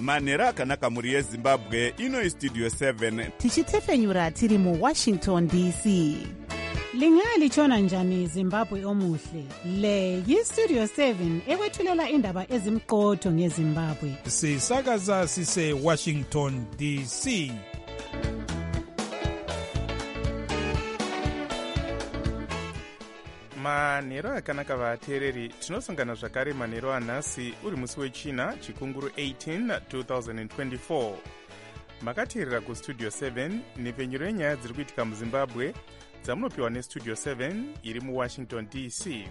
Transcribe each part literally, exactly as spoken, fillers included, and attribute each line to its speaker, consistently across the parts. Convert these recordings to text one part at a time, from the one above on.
Speaker 1: manhero akanaka mhuri yezimbabwe. Ino istudio seven
Speaker 2: tichitefenyura tiri muwashington D C.
Speaker 3: Lingalitshona njani Zimbabwe omuhle? Le yistudio seven ekwethulela indaba ezimqotho ngeZimbabwe.
Speaker 4: Sisakaza sise Washington D C.
Speaker 5: manhero akanaka vateereri, tinosangana zvakare manhero anhasi uri musi wechina chikunguru eighteen twenty twenty-four. Makateerera kustudio seven nepfenyuro yenyaya dziri kuitika muzimbabwe dzamunopiwa nestudio seven iri muwashington D C.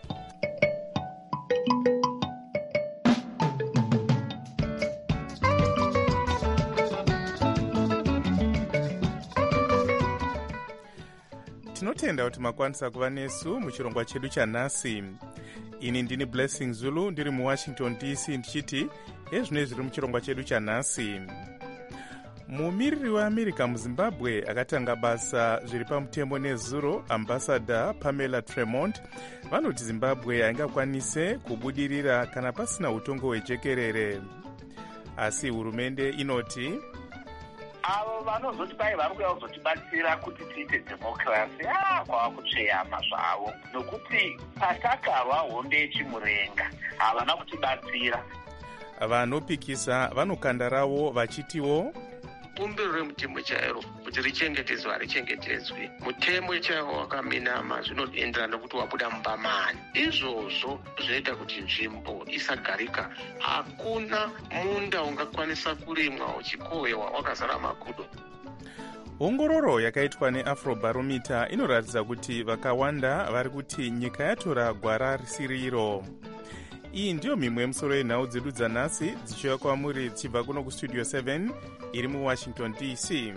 Speaker 5: tinotenda kuti makwanisa kuva nesu muchirongwa chedu chanhasi. Ini ndini Blessing Zulu ndiri muwashington D C ndichiti ezvino zviri muchirongwa chedu chanhasi. Mumiriri weAmerica muZimbabwe akatanga basa zviri pamutemo nezuro, Ambassador Pamela Tremont vanoti Zimbabwe haingakwanise kubudirira kana pasina utongo hwejekerere. Asi hurumende inoti
Speaker 6: avo vanozoti pai vari kuuya kuzotibatsira kuti tiite dhemokirasi ah kwava kutsveyama zvavo, nokuti patakava hondo yechimurenga havana kutibatsira.
Speaker 5: Vanopikisa vanokanda ravo vachitiwo
Speaker 7: bumbiro remutemo chairo kuti richengetedzwe harichengetedzwi. Mutemo chaiwo wakaminama zvinoenderana kuti wabuda mubamani. Izvozvo zvinoita kuti nzvimbo isagarika. Hakuna munda ungakwanisa kurimwa uchikohwewa wakazara makudo.
Speaker 5: Ongororo yakaitwa neAfrobarometer inoratidza kuti vakawanda vari kuti nyika yatora gwara risiriro. Iyi ndiyo mimwe yemusoro yenhau dzedu dzanhasi dzichiuya kwamuri dzichibva kuno kustudio seven iri muwashington D C.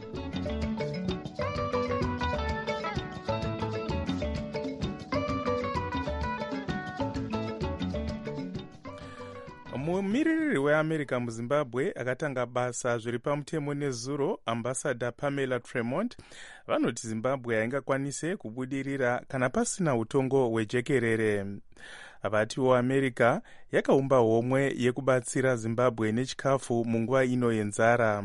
Speaker 5: Mumiriri weAmerica muZimbabwe akatanga basa zviri pamutemo nezuro, Ambassador Pamela Tremont vanoti Zimbabwe haingakwanise kubudirira kana pasina utongo hwejekerere. Vatiwo America yakaumba homwe yekubatsira Zimbabwe nechikafu munguva ino yenzara.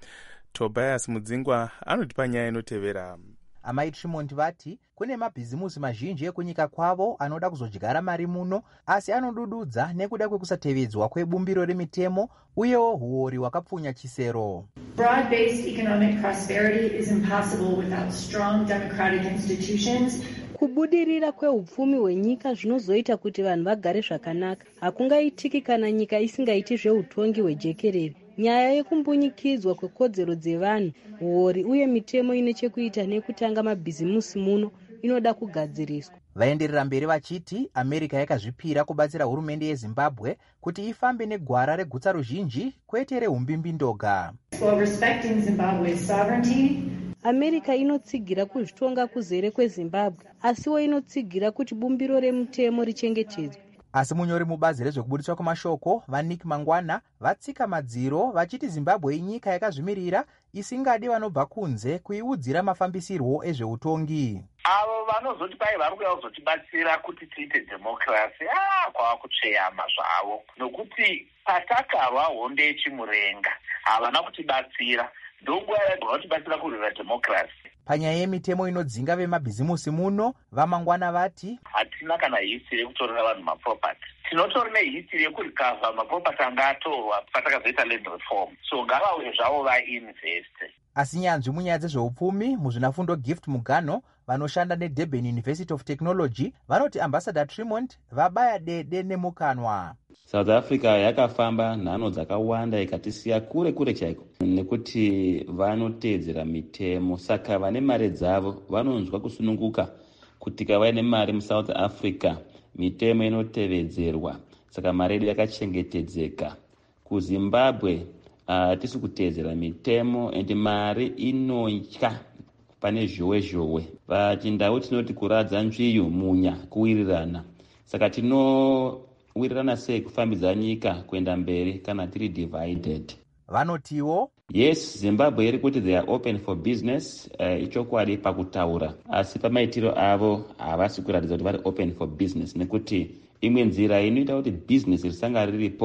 Speaker 5: Tobias Mudzingwa anoti panyaya inotevera.
Speaker 8: Amai Tremont vati kune mabhizimusi mazhinji ekunyika kwavo anoda kuzodyara mari muno, asi anodududza nekuda kwekusatevedzwa kwebumbiro remitemo uyewo huori hwakapfunya chisero.
Speaker 9: Broad-based economic prosperity is impossible without strong democratic institutions.
Speaker 10: Kubudirira kweupfumi hwenyika zvinozoita kuti vanhu vagare zvakanaka. Hakungaitiki kana nyika isingaiti zveutongi hwejekerere. Nyaya yekumbunyikidzwa kwekodzero dzevanhu, huori uye mitemo ine chekuita nekutanga mabhizimusi muno inoda kugadziriswa.
Speaker 8: Vaenderera mberi vachiti America yakazvipira kubatsira hurumende yeZimbabwe kuti ifambe negwara regutsa ruzhinji kwete reumbimbi ndoga.
Speaker 9: While respecting Zimbabwe's sovereignty,
Speaker 10: America inotsigira kuzvitonga kuzere kweZimbabwe, asiwo inotsigira kuti bumbiro remutemo richengetedzwe.
Speaker 8: Asi munyori mubazi rezvekubudiswa kwemashoko vaNick Mangwana vatsika madziro vachiti Zimbabwe inyika yakazvimirira isingadi vanobva kunze kuiudzira mafambisirwo ezveutongi.
Speaker 6: Avo vanozoti pai vari kuuya kuzotibatsira kuti tiite dhemokirasi ah kwava kutsveyama zvavo, nokuti patakava hondo yechimurenga havana kutibatsira. Ndonguva yagona kutibatsira kurwira dhemokirasi.
Speaker 8: Panyaya yemitemo inodzinga vemabhizimusi muno, vaMangwana vati
Speaker 6: hatina kana history yekutorera vanhu mapropati. Tinotori nehistory yekurikavha mapropati anga atorwa patakazoita land reform. So ngavauye zvavo vainveste.
Speaker 8: Asi nyanzvi munyaya dzezveupfumi muzvinafundo Gift Mugano vanoshanda neDurban University of Technology vanoti Ambassador Tremont vabaya dede nemukanwa.
Speaker 11: South Africa yakafamba nhano dzakawanda ikatisiya kure kure chaiko nekuti vanotedzera mitemo, saka vane mari dzavo vanonzwa kusununguka kuti kava nemari muSouth Africa mitemo inotevedzerwa, saka mari yedu yakachengetedzeka. KuZimbabwe hatisi uh, kutedzera mitemo and mari inotya pane zhowe zhowe. Pachindau tinoti kuradza nzviyu munya kuwirirana, saka tino wirirana sei kufambidza nyika kuenda mberi kana tiri divided.
Speaker 8: Vanotiwo
Speaker 11: yes, Zimbabwe iri kuti they are open for business, uh, ichokwadi pakutaura, asi pamaitiro avo havasi kuratidza kuti vari open for business, nekuti imwe nzira inoita kuti business risanga riripo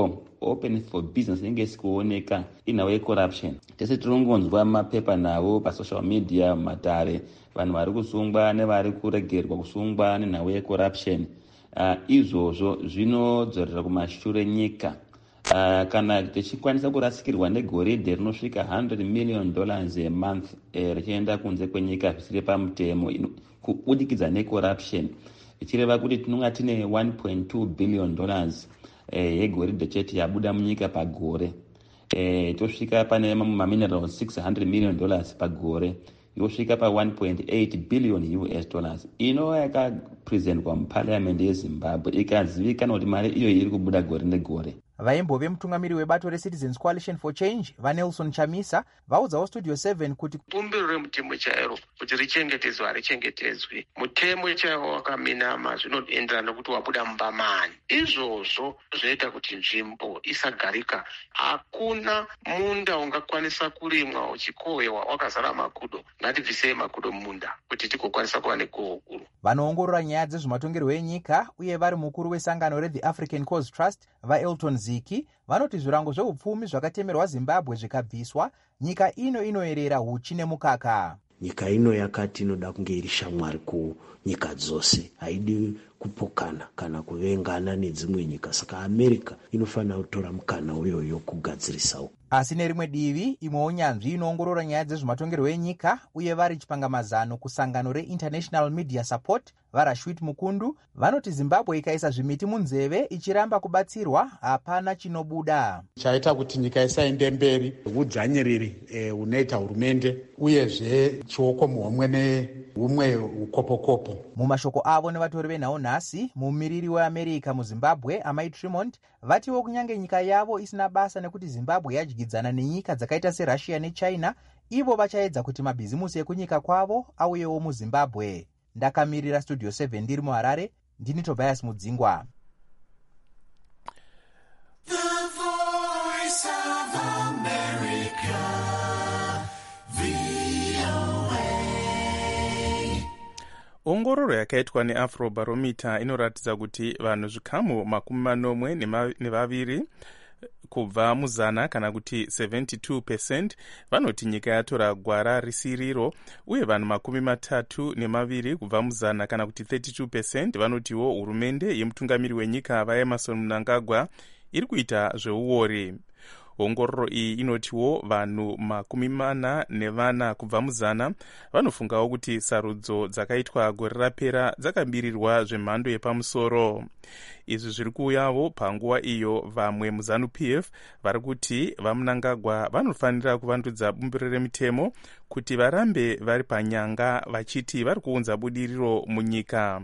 Speaker 11: open for business inenge isikuoneka inhau yecorruption. Tese tirongonzwa mapepa nawo pasocial media, matare, vanhu vari kusungwa nevari kuregerwa kusungwa nenhau yecorruption. Uh, izvozvo zvinodzorera kumashure nyika. Uh, kana tichikwanisa kurasikirwa negoridhe rinosvika one hundred million dollars a month eh, richienda kunze kwenyika zvisiri pamutemo kubudikidza necorruption, ichireva kuti tinonga tine one point two billion dollars eh, yegoridhe chete yabuda munyika pagore. Eh, tosvika pane maminerals six hundred million dollars pagore, yosvika pa one point eight billion U S dollars. Ino yakapresentwa muparliament yeZimbabwe ikazivikanwa kuti mari iyo iri kubuda gore negore.
Speaker 8: Vaimbove mutungamiri webato reCitizens Coalition for Change vaNelson Chamisa vaudzawo Studio seven kuti
Speaker 7: bumbiro remutemo chairo kuti richengetedzwe harichengetedzwi. Mutemo chaiwo wakaminama zvinoenderana nokuti wabuda mumba mani. Izvozvo zvinoita kuti nzvimbo isagarika. Hakuna munda ungakwanisa kurimwa uchikohwewa wakazara makudo. Ngatibvisei makudo mumunda kuti tigokwanisa kuva negohwo guru.
Speaker 8: Vanoongorora nyaya dzezvematongerwo enyika uye vari mukuru wesangano reThe African Cause Trust vaElton Ziki vanoti zvirango zveupfumi zvakatemerwa Zimbabwe zvikabviswa, nyika ino inoerera huchi nemukaka.
Speaker 12: Nyika ino yakati inoda kunge iri shamwari kunyika dzose, haidi kupokana kana kuvengana nedzimwe nyika, saka America inofanira kutora mukana uyoyo kugadzirisawo.
Speaker 8: Asi nerimwe divi, imwewo nyanzvi inoongorora nyaya dzezvematongerwo enyika uye vari chipangamazano kusangano reInternational Media Support vaRashwit Mukundu vanoti Zimbabwe ikaisa zvimiti munzeve ichiramba kubatsirwa hapana chinobuda.
Speaker 13: Chaita kuti nyika isaende mberi udzvanyiriri e, unoita hurumende uyezve chioko muhomwe neumwe ukopokopo.
Speaker 8: Mumashoko avo nevatori venhau nhasi, mumiriri weAmerica muZimbabwe Amai Tremont vatiwo kunyange nyika yavo isina basa nekuti Zimbabwe yadyidzana nenyika dzakaita seRussia neChina, ivo vachaedza kuti mabhizimusi ekunyika kwavo auyewo muZimbabwe. Ndakamirira Studio seven ndiri muHarare, ndini Tobias Mudzingwa.
Speaker 14: The Voice of America, V O A.
Speaker 5: Ongororo yakaitwa neAfrobarometer inoratidza kuti vanhu zvikamu makumi manomwe nevaviri kubva muzana kana kuti seventy-two percent vanoti nyika yatora gwara risiriro, uye vanhu makumi matatu nemaviri kubva muzana kana kuti thirty-two percent vanotiwo hurumende yemutungamiri wenyika vaEmerson Mnangagwa iri kuita zveuori. Ongororo iyi inotiwo vanhu makumi mana nevana kubva muzana vanofungawo kuti sarudzo dzakaitwa gore rapera dzakabirirwa zvemhando yepamusoro. Izvi zviri kuuyawo panguva iyo vamwe muZanu-P F vari kuti vaMnangagwa vanofanira kuvandudza bumbiro remitemo kuti varambe vari panyanga vachiti vari kuunza budiriro munyika.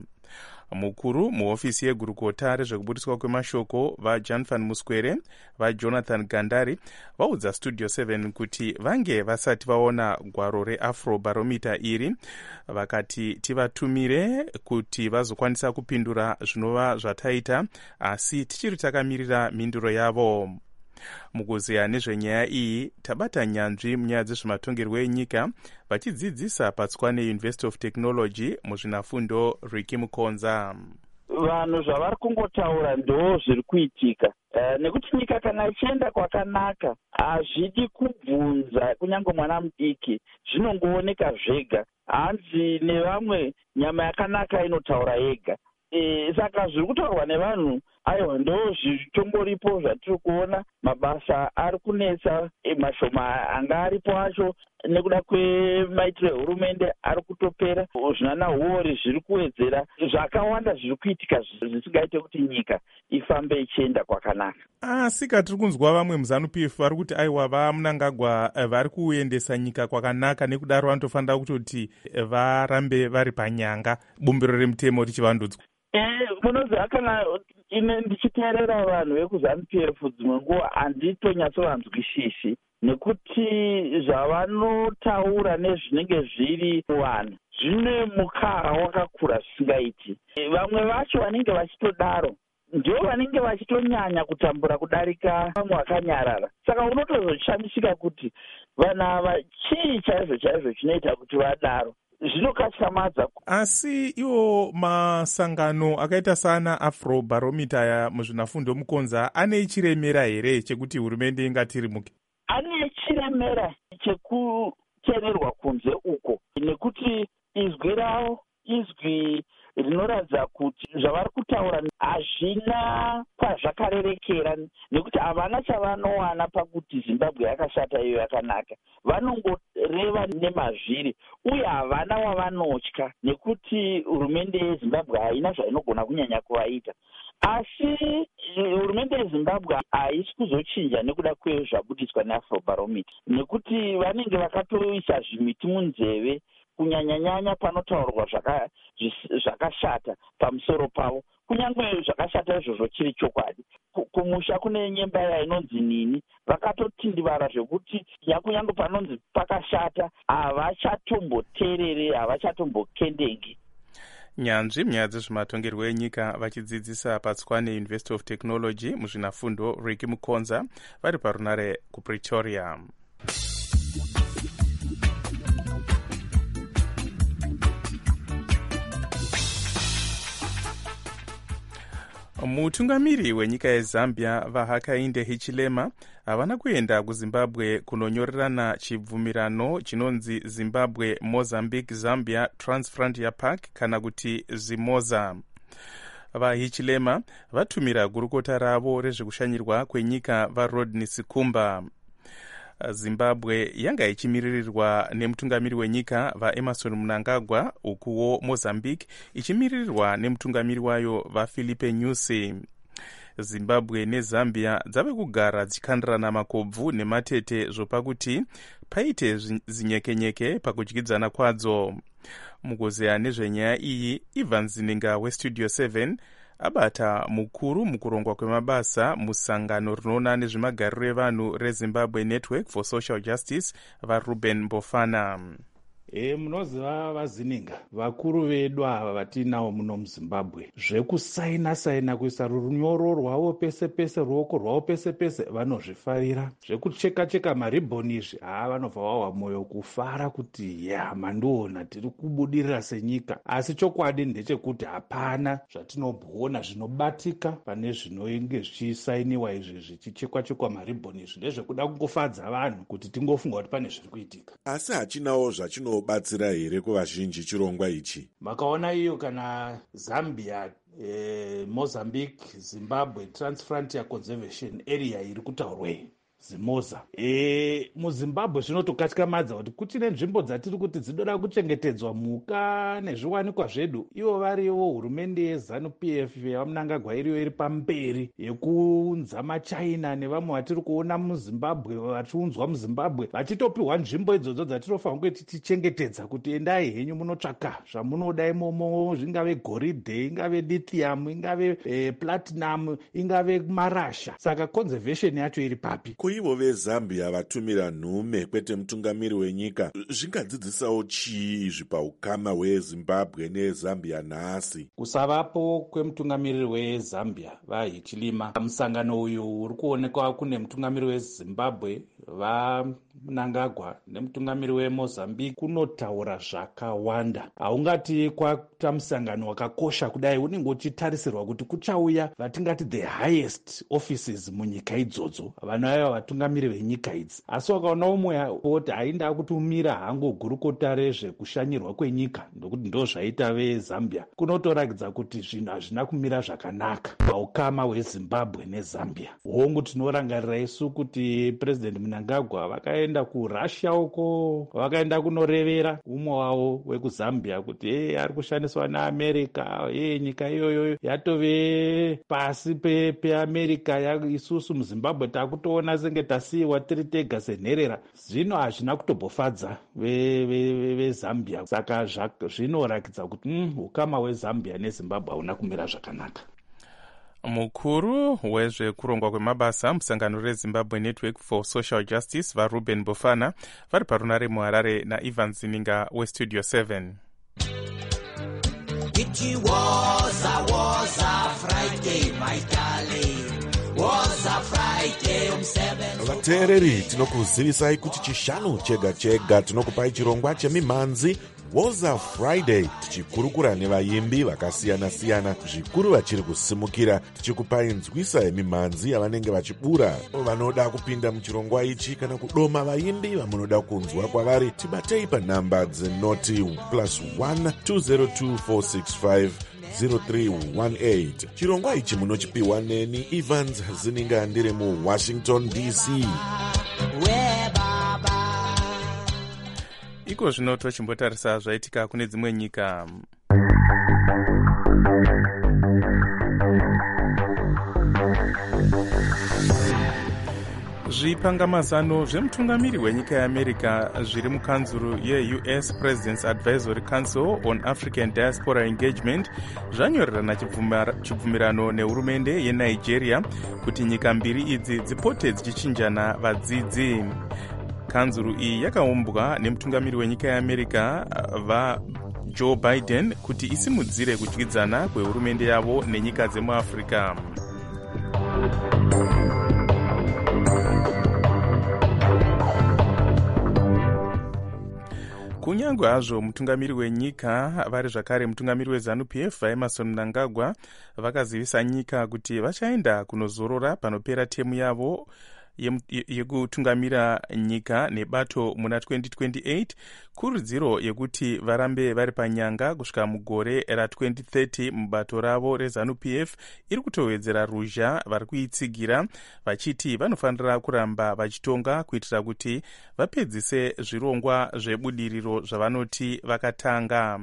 Speaker 5: Mukuru muhofisi yegurukota rezvekubudiswa kwemashoko vaJan van Muskwere vaJonathan Gandari vaudza Studio seven kuti vange vasati vaona gwaro reAfrobarometer iri, vakati tivatumire kuti vazokwanisa kupindura zvinova zvataita, asi tichiri takamirira mhinduro yavo. Mukuzeya nezvenyaya iyi tabata nyanzvi munyaya dzezvematongerwo enyika vachidzidzisa paTswane University of Technology muzvinafundo Ricky Mukonza.
Speaker 15: Vanhu zvavari kungotaura ndo zviri kuitika. Uh, nekuti nyika kana ichienda kwakanaka hazvidi kubvunza kunyange mwana mudiki, zvinongooneka zvega. Hanzi nevamwe nyama yakanaka inotaura yega. E, saka zviri kutaurwa nevanhu aiwa ndo zvitongoripo zvatiri kuona. Mabasa ari kunetsa, e, mashoma anga aripo acho nekuda kwemaitiro ehurumende ari kutopera. Zvinana huori zviri kuwedzera, zvakawanda zviri kuitika zvisingaite kuti nyika ifambe ichienda kwakanaka.
Speaker 5: Asi katiri kunzwa vamwe muZanu-P F vari kuti aiwa vaMnangagwa vari kuendesa nyika kwakanaka, nekudaro vanotofanira kutoti varambe vari panyanga bumbiro remutemo richivandudzwa.
Speaker 15: Eh, munoziva kana ine ndichiteerera vanhu vekuZanu-P F dzimwe nguva handitonyatsovanzwisisi, nekuti zvavanotaura nezvinenge zviri muvanhu zvine mukara wakakura zvisingaiti. Vamwe vacho vanenge vachitodaro ndio vanenge vachitonyanya kutambura kudarika vamwe vakanyarara. Saka unotozoshamisika kuti vanhu ava chii chaizvo chaizvo chinoita kuti vadaro. zvinokatyamadza.
Speaker 5: Asi iwo masangano akaita sana Afrobarometer aya muzvinafundo mukonza ane chiremera here chekuti hurumende ingatirimuke?
Speaker 15: Ane chiremera chekuchererwa kunze uko, nekuti izwi ravo izwi rinoratidza kuti zvavari kutaura hazvina kwazvakarerekera, nekuti havana chavanowana pakuti Zimbabwe yakashata iyo yakanaka. Vanongoreva nemazviri uye havana wavanotya, nekuti hurumende yeZimbabwe haina zvainogona kunyanya kuvaita. Asi hurumende yeZimbabwe haisi kuzochinja nekuda kwezvabudiswa neAfrobarometer, nekuti vanenge vakatoisa zvimiti munzeve kunyanya-nyanya panotaurwa zvakashata pamusoro pavo, kunyange zvakashata izvozvo chiri chokwadi. Kumusha kune nyembaya inonzi Nini vakatotindivara zvekuti kunyange panonzi pakashata havachatomboterere, havachatombokendengi.
Speaker 5: Nyanzvi munyaya dzezvematongerwo enyika vachidzidzisa paTswane University of Technology muzvinafundo Ricky Mukonza vari parunare kuPretoria. Mutungamiri wenyika yeZambia vaHakainde Hichilema havana kuenda kuZimbabwe kunonyorerana chibvumirano chinonzi Zimbabwe Mozambique Zambia Transfrontier Park kana kuti ZIMOZA. VaHichilema vatumira gurukota ravo rezvekushanyirwa kwenyika vaRodney Sikumba. Zimbabwe yanga ichimiririrwa nemutungamiri wenyika vaEmerson Mnangagwa, ukuwo Mozambique ichimiririrwa nemutungamiri wayo vaFilipe Nyusi. Zimbabwe neZambia dzave kugara dzichikandirana makobvu nematete zvopakuti paite zinyekenyeke pakudyidzana kwadzo. Mugozeya nezvenyaya iyi Ivan Zininga weStudio seven abata mukuru mukurongwa kwemabasa musangano rinoona nezvemagariro evanhu reZimbabwe Network for Social Justice vaRuben Mbofana.
Speaker 16: E, munoziva vaZininga, vakuru vedu ava vatinawo muno muZimbabwe, zvekusaina saina kuisa runyoro rwavo pese pese, ruoko rwavo pese pese vanozvifarira. Zvekucheka cheka maribhoni izvi haa, vanobva vawa mwoyo kufara kuti ya mandiona tiri kubudirira senyika. Asi chokwadi ndechekuti hapana zvatinobvona zvinobatika pane zvinenge zvichisainiwa izvi zvichichekwa chekwa maribhoni izvi. Ndezvekuda kungofadza vanhu kuti tingofunga kuti pane zviri kuitika.
Speaker 17: Asi hachinawo zvachino batsira here kuvazhinji chirongwa ichi?
Speaker 16: Makaona iyo kana Zambia, eh, Mozambique, Zimbabwe Transfrontier Conservation Area iri kutaurwei ZIMOZA. E, muZimbabwe zvinotokatyamadza kuti kuchine nzvimbo dzatiri kuti dzinoda kuchengetedzwa mhuka nezviwanikwa zvedu, ivo varivo hurumende yeZANU-P F yaMnangagwa iriyo iri pamberi yekunza maChina nevamwe vatiri kuona muZimbabwe vachiunzwa muZimbabwe vachitopiwa nzvimbo idzodzo dzatinofanira kuti tichengetedza kuti endai henyu munotsvaka zvamunoda imomo, zvingave goridhe, ingave lithium, ingave eh, platinum, ingave marasha. Saka conservation yacho iri papi?
Speaker 17: Ivo veZambia vatumira nhume kwete mutungamiri wenyika, zvingadzidzisawo chii izvi paukama hweZimbabwe neZambia nhasi?
Speaker 16: Kusavapo kwemutungamiri weZambia vaHichilema, musangano uyu uri kuonekwa kune mutungamiri weZimbabwe vaMnangagwa nemutungamiri weMozambique kunotaura zvakawanda. Haungati kwaita musangano wakakosha kudai, unenge uchitarisirwa kuti kuchauya vatingati the highest offices munyika idzodzo, vanova vatungamiri venyika idzi. Asi wakaona umwe kuti hainda kutumira hango gurukota rezvekushanyirwa kwenyika, ndokuti ndo zvaita veZambia, kunotorakidza kuti zvinhu hazvina kumira zvakanaka paukama hweZimbabwe neZambia. Hongu tinorangarira isu kuti President Mnangagwa vakaenda kuRussia uko, vakaenda kunorevera umwe wavo wekuZambia kuti hey, ari kushandiswa naAmerica, hey, nyika iyoyo yatove pasi peAmerica, pe isusu muZimbabwe takutoona senge tasiyiwa tiri tega senherera. Zvino hazvina kutobhofadza veZambia ve, ve saka zvinorakidza kuti mm, ukama hweZambia neZimbabwe hauna kumira zvakanaka.
Speaker 5: Mukuru wezvekurongwa kwemabasa musangano reZimbabwe Network for Social Justice vaRuben Bofana vari parunare muHarare naIvan Zininga weStudio seven.
Speaker 14: It was a, was a Friday, my darling, was a Friday.
Speaker 17: vateereri tinokuzivisai kuti chishanu chega chega tinokupai chirongwa chemimhanzi woza friday, tichikurukura nevaimbi vakasiyana-siyana, zvikuru vachiri kusimukira, tichikupai nzwisa yemimhanzi yavanenge vachibura. Vanoda kupinda muchirongwa ichi kana kudoma vaimbi vamunoda kunzwa kwavari, tibatei panhamba dzenoti plus one two zero two four six five zero three one eight. Chirongwa ichi munochipiwa neni Evans Zininga ndiri muWashington D C.
Speaker 5: Iko zvino tochimbotarisa zvaitika kune dzimwe nyika. Zvipangamazano zvemutungamiri wenyika yeAmerica zviri mukanzuru ye-U S President's Advisory Council on African Diaspora Engagement zvanyorerana chibvumirano nehurumende yeNigeria kuti nyika mbiri idzi dzipote dzichinjana vadzidzi. Kanzuru iyi yakaumbwa nemutungamiri wenyika yeAmerica vaJoe Biden kuti isimudzire kudyidzana kwehurumende yavo nenyika dzemuAfrica. Kunyange hazvo mutungamiri wenyika vari zvakare mutungamiri weZANU-P F vaEmerson Mnangagwa vakazivisa nyika kuti vachaenda kunozorora panopera temu yavo yekutungamira nyika nebato muna twenty twenty-eight, kurudziro yekuti varambe vari panyanga kusvika mugore ratwenty thirty. Mubato ravo reZANU-P F iri kutowedzera ruzha vari kuitsigira vachiti vanofanira kuramba vachitonga kuitira kuti vapedzise zvirongwa zvebudiriro zvavanoti vakatanga.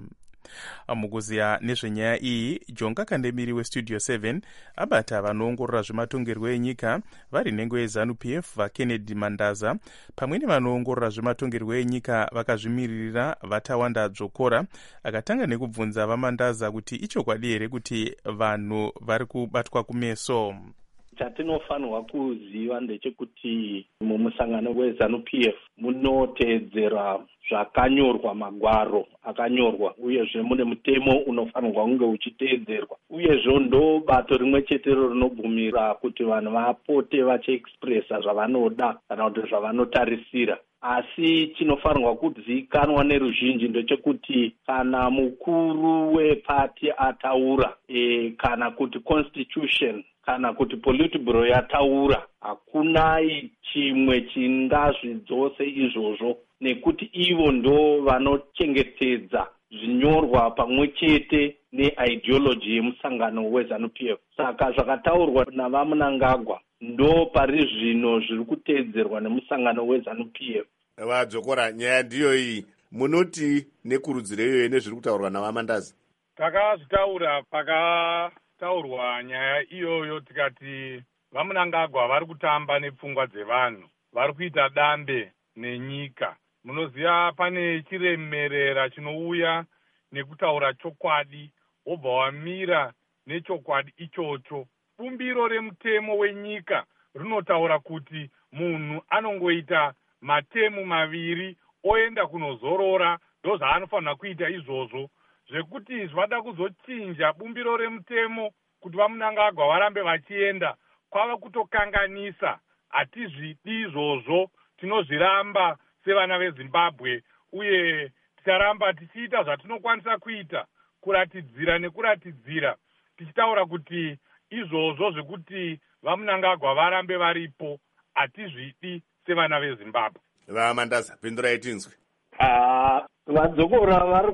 Speaker 5: Mukuziya nezvenyaya iyi, Jonga Kandemiri weStudio seven abata vanoongorora zvematongerwo enyika vari nhengo yeZANU-P F vaKennedy Mandaza pamwe nevanoongorora zvematongerwo enyika vakazvimiririra Vatawanda Dzokora. Akatanga nekubvunza vaMandaza kuti ichokwadi here kuti vanhu vari kubatwa kumeso.
Speaker 18: Chatinofanirwa kuziva ndechekuti mumusangano weZANU-P F munoteedzera zvakanyorwa, magwaro akanyorwa, uyezve mune mutemo unofanirwa kunge uchiteedzerwa, uyezve ndo bato rimwe chetero rinobvumira kuti vanhu vapote vachiexpressa zvavanoda kana kuti zvavanotarisira. Asi chinofanirwa kuzikanwa neruzhinji ndechekuti kana mukuru wepati ataura e, kana kuti constitution kana kuti politburo yataura, hakuna chimwe chingazvidzose izvozvo, nekuti ivo ndo vanochengetedza zvinyorwa pamwe chete neideology yemusangano weZANU-P F. Saka zvakataurwa navaMnangagwa ndo pari zvino zviri kuteedzerwa nemusangano weZANU-P F.
Speaker 19: Vadzokora, nyaya ndiyo iyi, munoti nekurudziro iyoyo nezviri kutaurwa navaMandaza?
Speaker 4: Takazvitaura pakataurwa nyaya iyoyo tikati vaMnangagwa vari kutamba nepfungwa dzevanhu, vari kuita dambe nenyika. Munoziva pane chiremerera chinouya nekutaura chokwadi, wobva wamira nechokwadi ichocho. Bumbiro remutemo wenyika rinotaura kuti munhu anongoita matemu maviri oenda kunozorora, ndo zvaanofanira kuita izvozvo. Zvekuti zvada kuzochinja bumbiro remutemo kuti vaMnangagwa varambe vachienda kwava kutokanganisa. Hatizvidi izvozvo, tinozviramba sevana veZimbabwe, uye ticharamba tichiita zvatinokwanisa kuita kuratidzira nekuratidzira, tichitaura kuti izvozvo zvekuti vaMnangagwa varambe varipo hatizvidi sevana veZimbabwe.
Speaker 19: VaMandaza, pindurai tinzwe.
Speaker 18: Ah, Vadzokora vari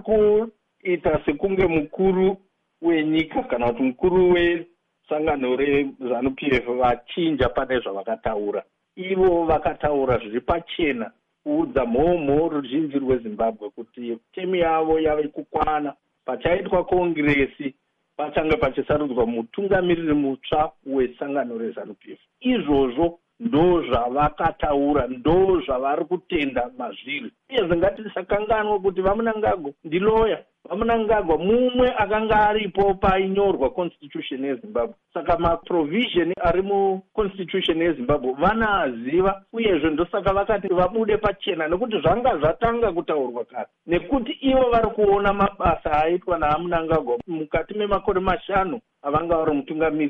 Speaker 18: kuita sekunge mukuru wenyika kana kuti mukuru wesangano reZANU-P F vachinja pane zvavakataura. Ivo vakataura zviri pachena kuudza mhomho ruzhinji rweZimbabwe kuti temu yavo yave kukwana. Pachaitwa kongiresi pachange pachisarudzwa mutungamiriri mutsva wesangano reZANU-P F. Izvozvo ndo zvavakataura, ndo zvavari kutenda mazviri. Uyezve ngatisakanganwa kuti vaMnangagwa ndiloya. vaMnangagwa mumwe akanga aripo painyorwa constitution yeZimbabwe. Saka maprovision ari muconstitution yeZimbabwe vanaziva, uyezve ndosaka vakati vabude pachena, nekuti zvanga zvatanga kutaurwa kare, nekuti ivo vari kuona mabasa aitwa naMnangagwa mukati memakore mashanu avanga vari mutungamiriri.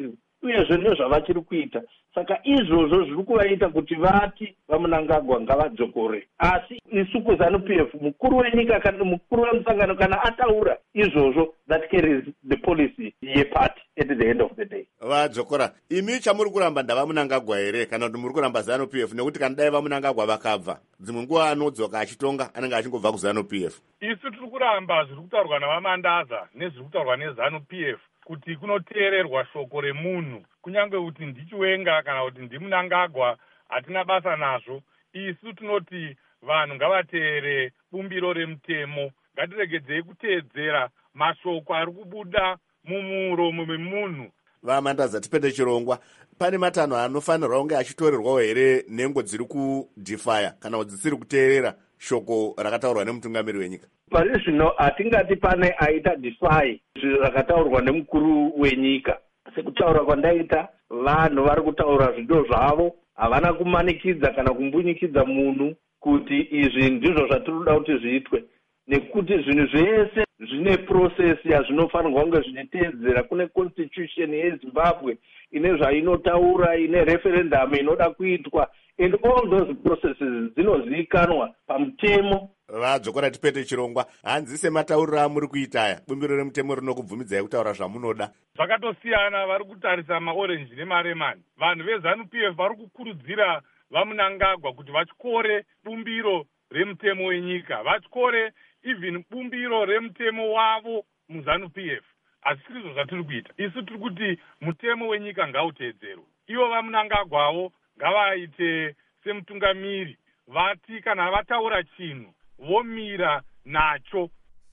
Speaker 18: uyezve nezvavachiri kuita. Saka izvozvo zviri kuvaita kuti vati vaMnangagwa ngavadzokore. Asi isu kuZANU-P F mukuru wenyika kana mukuru wemusangano kana ataura izvozvo, that carries the policy yeparty at the end of the day.
Speaker 19: Vadzokora. Imi chamuri kuramba ndavaMnangagwa here kana kuti muri kuramba ZANU-P F? Nekuti kana dai vaMnangagwa vakabva, dzimwe nguva anodzoka achitonga anenge achingobva kuZANU-P F.
Speaker 20: Isu tiri kuramba zviri kutaurwa navaMandaza nezviri kutaurwa neZANU-P F kuti kunoteererwa shoko remunhu, kunyange kuti ndichiwenga kana kuti ndiMnangagwa, hatina basa nazvo. Isu tinoti vanhu ngavateere bumbiro remutemo, ngatiregedzei kuteedzera mashoko ari kubuda mumuromo memunhu.
Speaker 19: VaMandaza, tipende chirongwa, pane matanho anofanirwa kunge achitorerwawo here nhengo dziri kudhifaya kana kuti dzisiri kuteerera shoko rakataurwa nemutungamiri wenyika?
Speaker 18: Pari zvino hatingati pane aita defy zvakataurwa nemukuru wenyika. Sekutaura kwandaita, vanhu vari kutaura zvido zvavo, havana kumanikidza kana kumbunyikidza munhu kuti izvi ndizvo zvatinoda kuti zviitwe, nekuti zvinhu zvese zvine process yazvinofanirwa kunge zvichiteedzera. Kune constitution yeZimbabwe ine zvainotaura, ine referendum inoda kuitwa, and all those processes dzinozivikanwa pamutemo.
Speaker 19: Vadzokora, tipete chirongwa, hanzi sematauriro amuri kuita aya bumbiro remutemo rinokubvumidzai kutaura zvamunoda?
Speaker 20: Zvakatosiyana. Vari kutarisa maorenji nemaremani. Vanhu veZANU-P F vari kukurudzira vaMnangagwa kuti vatyore bumbiro remutemo wenyika, vatyore even bumbiro remutemo wavo muZANU-P F. Asi sizvo zvatiri kuita. Isu tiri kuti mutemo wenyika ngauteedzerwe. Ivo vaMnangagwawo ngavaite semutungamiri, vati kana vataura chinhu vomira nacho.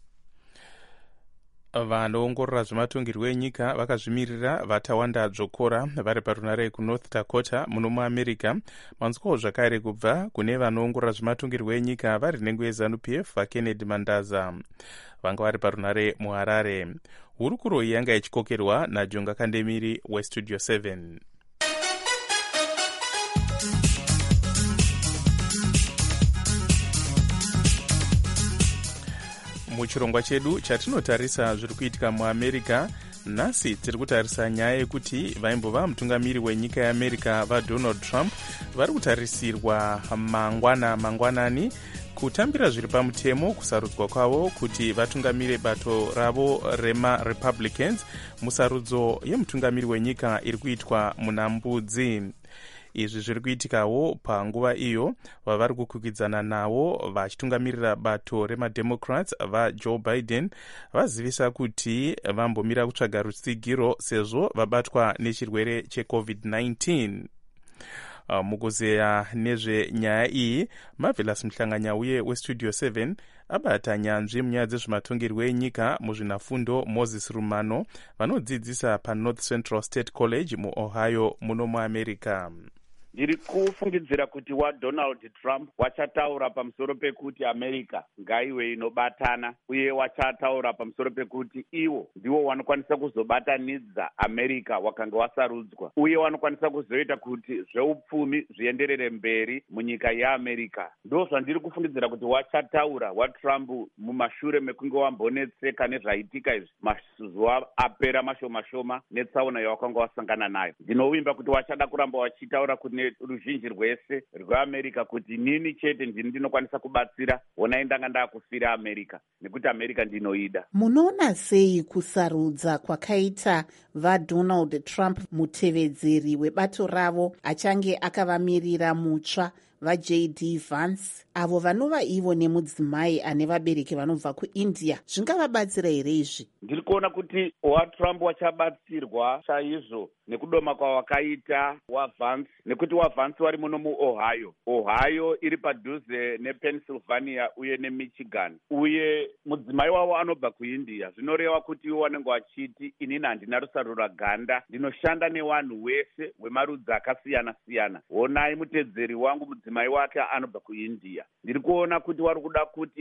Speaker 5: Vanoongorora zvematongerwo enyika vakazvimirira vatawanda dzokora vari parunare kuNorth Dakota muno muAmerica. Manzwawo zvakare kubva kune vanoongorora zvematongerwo enyika vari nhengo yeZANU-P F vaKennedy Mandaza. Vanga vari parunare muHarare. Hurukuro iyi yanga ichikokerwa naJonga Kandemiri weStudio seven. Muchirongwa chedu chatinotarisa zviri kuitika muAmerica, nhasi tiri kutarisa nyaya yekuti vaimbova mutungamiri wenyika yeAmerica vaDonald Trump vari kutarisirwa mangwana mangwanani kutambira zviri pamutemo kusarudzwa kwavo kuti vatungamire bato ravo remaRepublicans musarudzo yemutungamiri wenyika iri kuitwa muna Mbudzi. Izvi zviri kuitikawo panguva iyo vavari kukwikwidzana navo vachitungamirira bato remademocrats vaJoe Biden vazivisa kuti vambomira kutsvaga rutsigiro sezvo vabatwa nechirwere checovid nineteen. Uh, mukuzeya nezvenyaya iyi, Marvelous Mhlanganyauye weStudio seven abata nyanzvi munyaya dzezvematongerwo enyika muzvinafundo Moses Rumano vanodzidzisa paNorth Central State College muOhio muno muAmerica.
Speaker 21: Ndiri kufungidzira kuti waDonald Trump wachataura pamusoro pekuti America ngaive inobatana, uye wachataura pamusoro pekuti iwo ndiwo wanokwanisa kuzobatanidza America wakanga wasarudzwa, uye wanokwanisa kuzoita kuti zveupfumi zvienderere mberi munyika yeAmerica. Ndo zvandiri kufungidzira kuti wachataura waTrump mumashure mekunge wambonetseka nezvaitika izvi mazuva apera mashoma shoma netsaona yawakanga wasangana nayo. Ndinovimba kuti wachada kuramba wachitaura kuti ruzhinji rwese rweAmerica kuti nini chete ndini ndinokwanisa kubatsira onai ndanga ndakufira America nekuti America ndinoida.
Speaker 2: Munoona sei kusarudza kwakaita vaDonald Trump mutevedzeri webato ravo achange akavamirira mutsva vaJ D Vance avo vanova ivo nemudzimai ane vabereki vanobva kuIndia? Zvingavabatsira here izvi?
Speaker 21: Ndiri kuona kuti waTrump wachabatsirwa chaizvo nekudoma kwawakaita waVance, nekuti waVance wari muno muOhio. Ohio iri padhuze nePennsylvania uye neMichigan, uye mudzimai wavo anobva kuIndia. Zvinoreva kuti iwo wanenge wachiti inini handina rusarura ganda, ndinoshanda nevanhu wese wemarudzi akasiyana siyana. Honai mutedzeri wangu mudzimai wake anobva kuIndia. Ndiri kuona kuti wari kuda kuti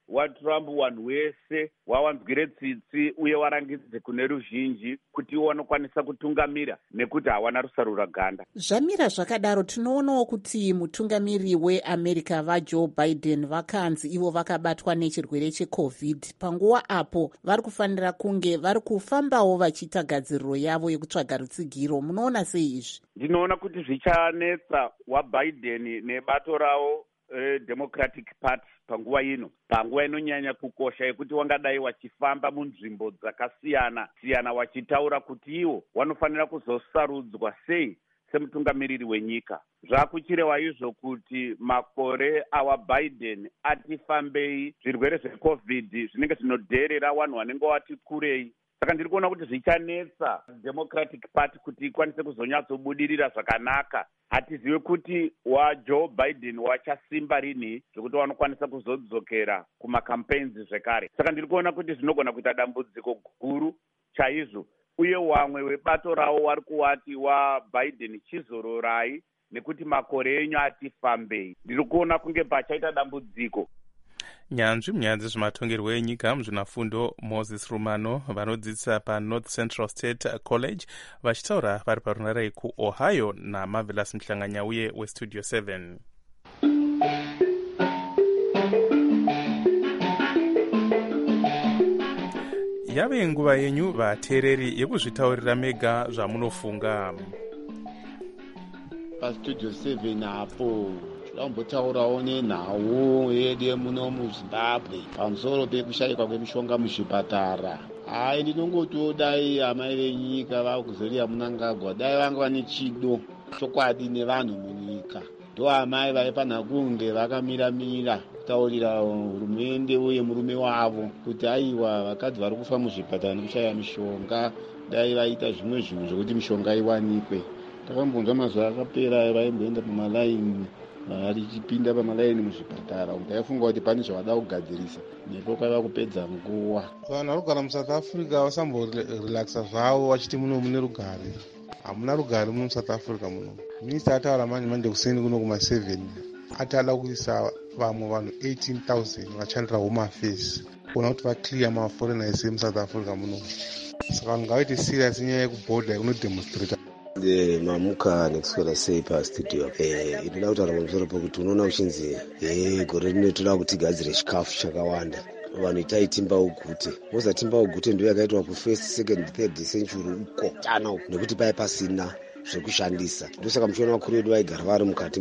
Speaker 21: watrump wanhu wese wawanzwire tsitsi uye warangidze kune ruzhinji kuti iwo wanokwanisa kutungamira nekuti hawana rusarura ganda.
Speaker 2: Zvamira zvakadaro tinoonawo kuti mutungamiri weamerica vajoe biden vakanzi ivo vakabatwa nechirwere checovid. Panguva apo vari kufanira kunge vari kufambawo vachiita gadziriro yavo yekutsvaga rutsigiro. Munoona sei izvi?
Speaker 21: Ndinoona kuti zvichanetsa wabiden nebato ravo Democratic Party panguva ino, panguva inonyanya kukosha yekuti wangadai wachifamba munzvimbo dzakasiyana siyana wachitaura kuti iwo wanofanira kuzosarudzwa sei semutungamiriri wenyika. Zvakuchireva izvo kuti makore awaBiden ati fambei, zvirwere zvecovid zvinenge zvinodherera vanhu vanenge vati kurei. Saka ndiri kuona kuti zvichanetsa Democratic Party kuti ikwanise kuzonyatsobudirira zvakanaka. Hatizivi kuti waJoe Biden wachasimba rini zvokuti vanokwanisa kuzodzokera kumacampaigns zvekare. Saka ndiri kuona kuti zvinogona kuita dambudziko guru chaizvo, uye wamwe webato ravo vari kuwati waBiden chizororai nekuti makore enyu ati fambei. Ndiri kuona kunge pachaita dambudziko.
Speaker 5: Nyanzvi munyaya dzezvematongerwo enyika muzvinafundo Moses Rumano vanodzidzisa paNorth Central State College vachitaura vari parunare kuOhio naMarvelous Mhlanganya uye weStudio seven. Yave nguva yenyu vateereri yekuzvitaurira mega zvamunofunga.
Speaker 1: PaStudio seven apo tambotaurawo nenhau yedu yemuno muZimbabwe pamusoro pekushayikwa kwemishonga muzvipatara. Hai, ndinongotiwo dai amai venyika vakuzoriya Mnangagwa dai vanga vane chido chokwadi nevanhu munyika. Ndo amai vaifanira kunge vakamira-mira kutaurira hurumende uye murume wavo kuti aiwa vakadzi vari kufa muzvipatara nekushaya mishonga, dai vaita zvimwe zvinhu zvokuti mishonga iwanikwe. Takambonzwa mazuva akapera vaimboenda pamalaini varichipinda pamalaini muzvipatara kuti aifunga kuti pane zvavada kugadzirisa nepo kwaiva kupedza nguva.
Speaker 22: Vanhu vari kugara muSouth Africa vasamborelaxa zvavo vachiti muno mune rugare. Hamuna rugare muno muSouth Africa muno. Minista ataura manje manje kuseni kuno kuma seven ati ada kuisa vamwe vanhu eighteen thousand vachandira home affairs kuona kuti vaclear maforeigner ese muSouth Africa muno. Saka vanhu ngavaite serious nyaya yekubhodha inodemonstrata.
Speaker 23: The mamuka nekuswera sei pastudio eh inoda kutaura pamusoro pokuti unoona uchinzi eh gore rino toda kuti tigadzire chikafu chakawanda. Vanhu itaitimba ugute mozatimba ugute ndio yakaitwa kufirst second third century uko tana uko nekuti pai pasina zvekushandisa. Ndosaka muchiona vakuru vedu vaigara vari mukati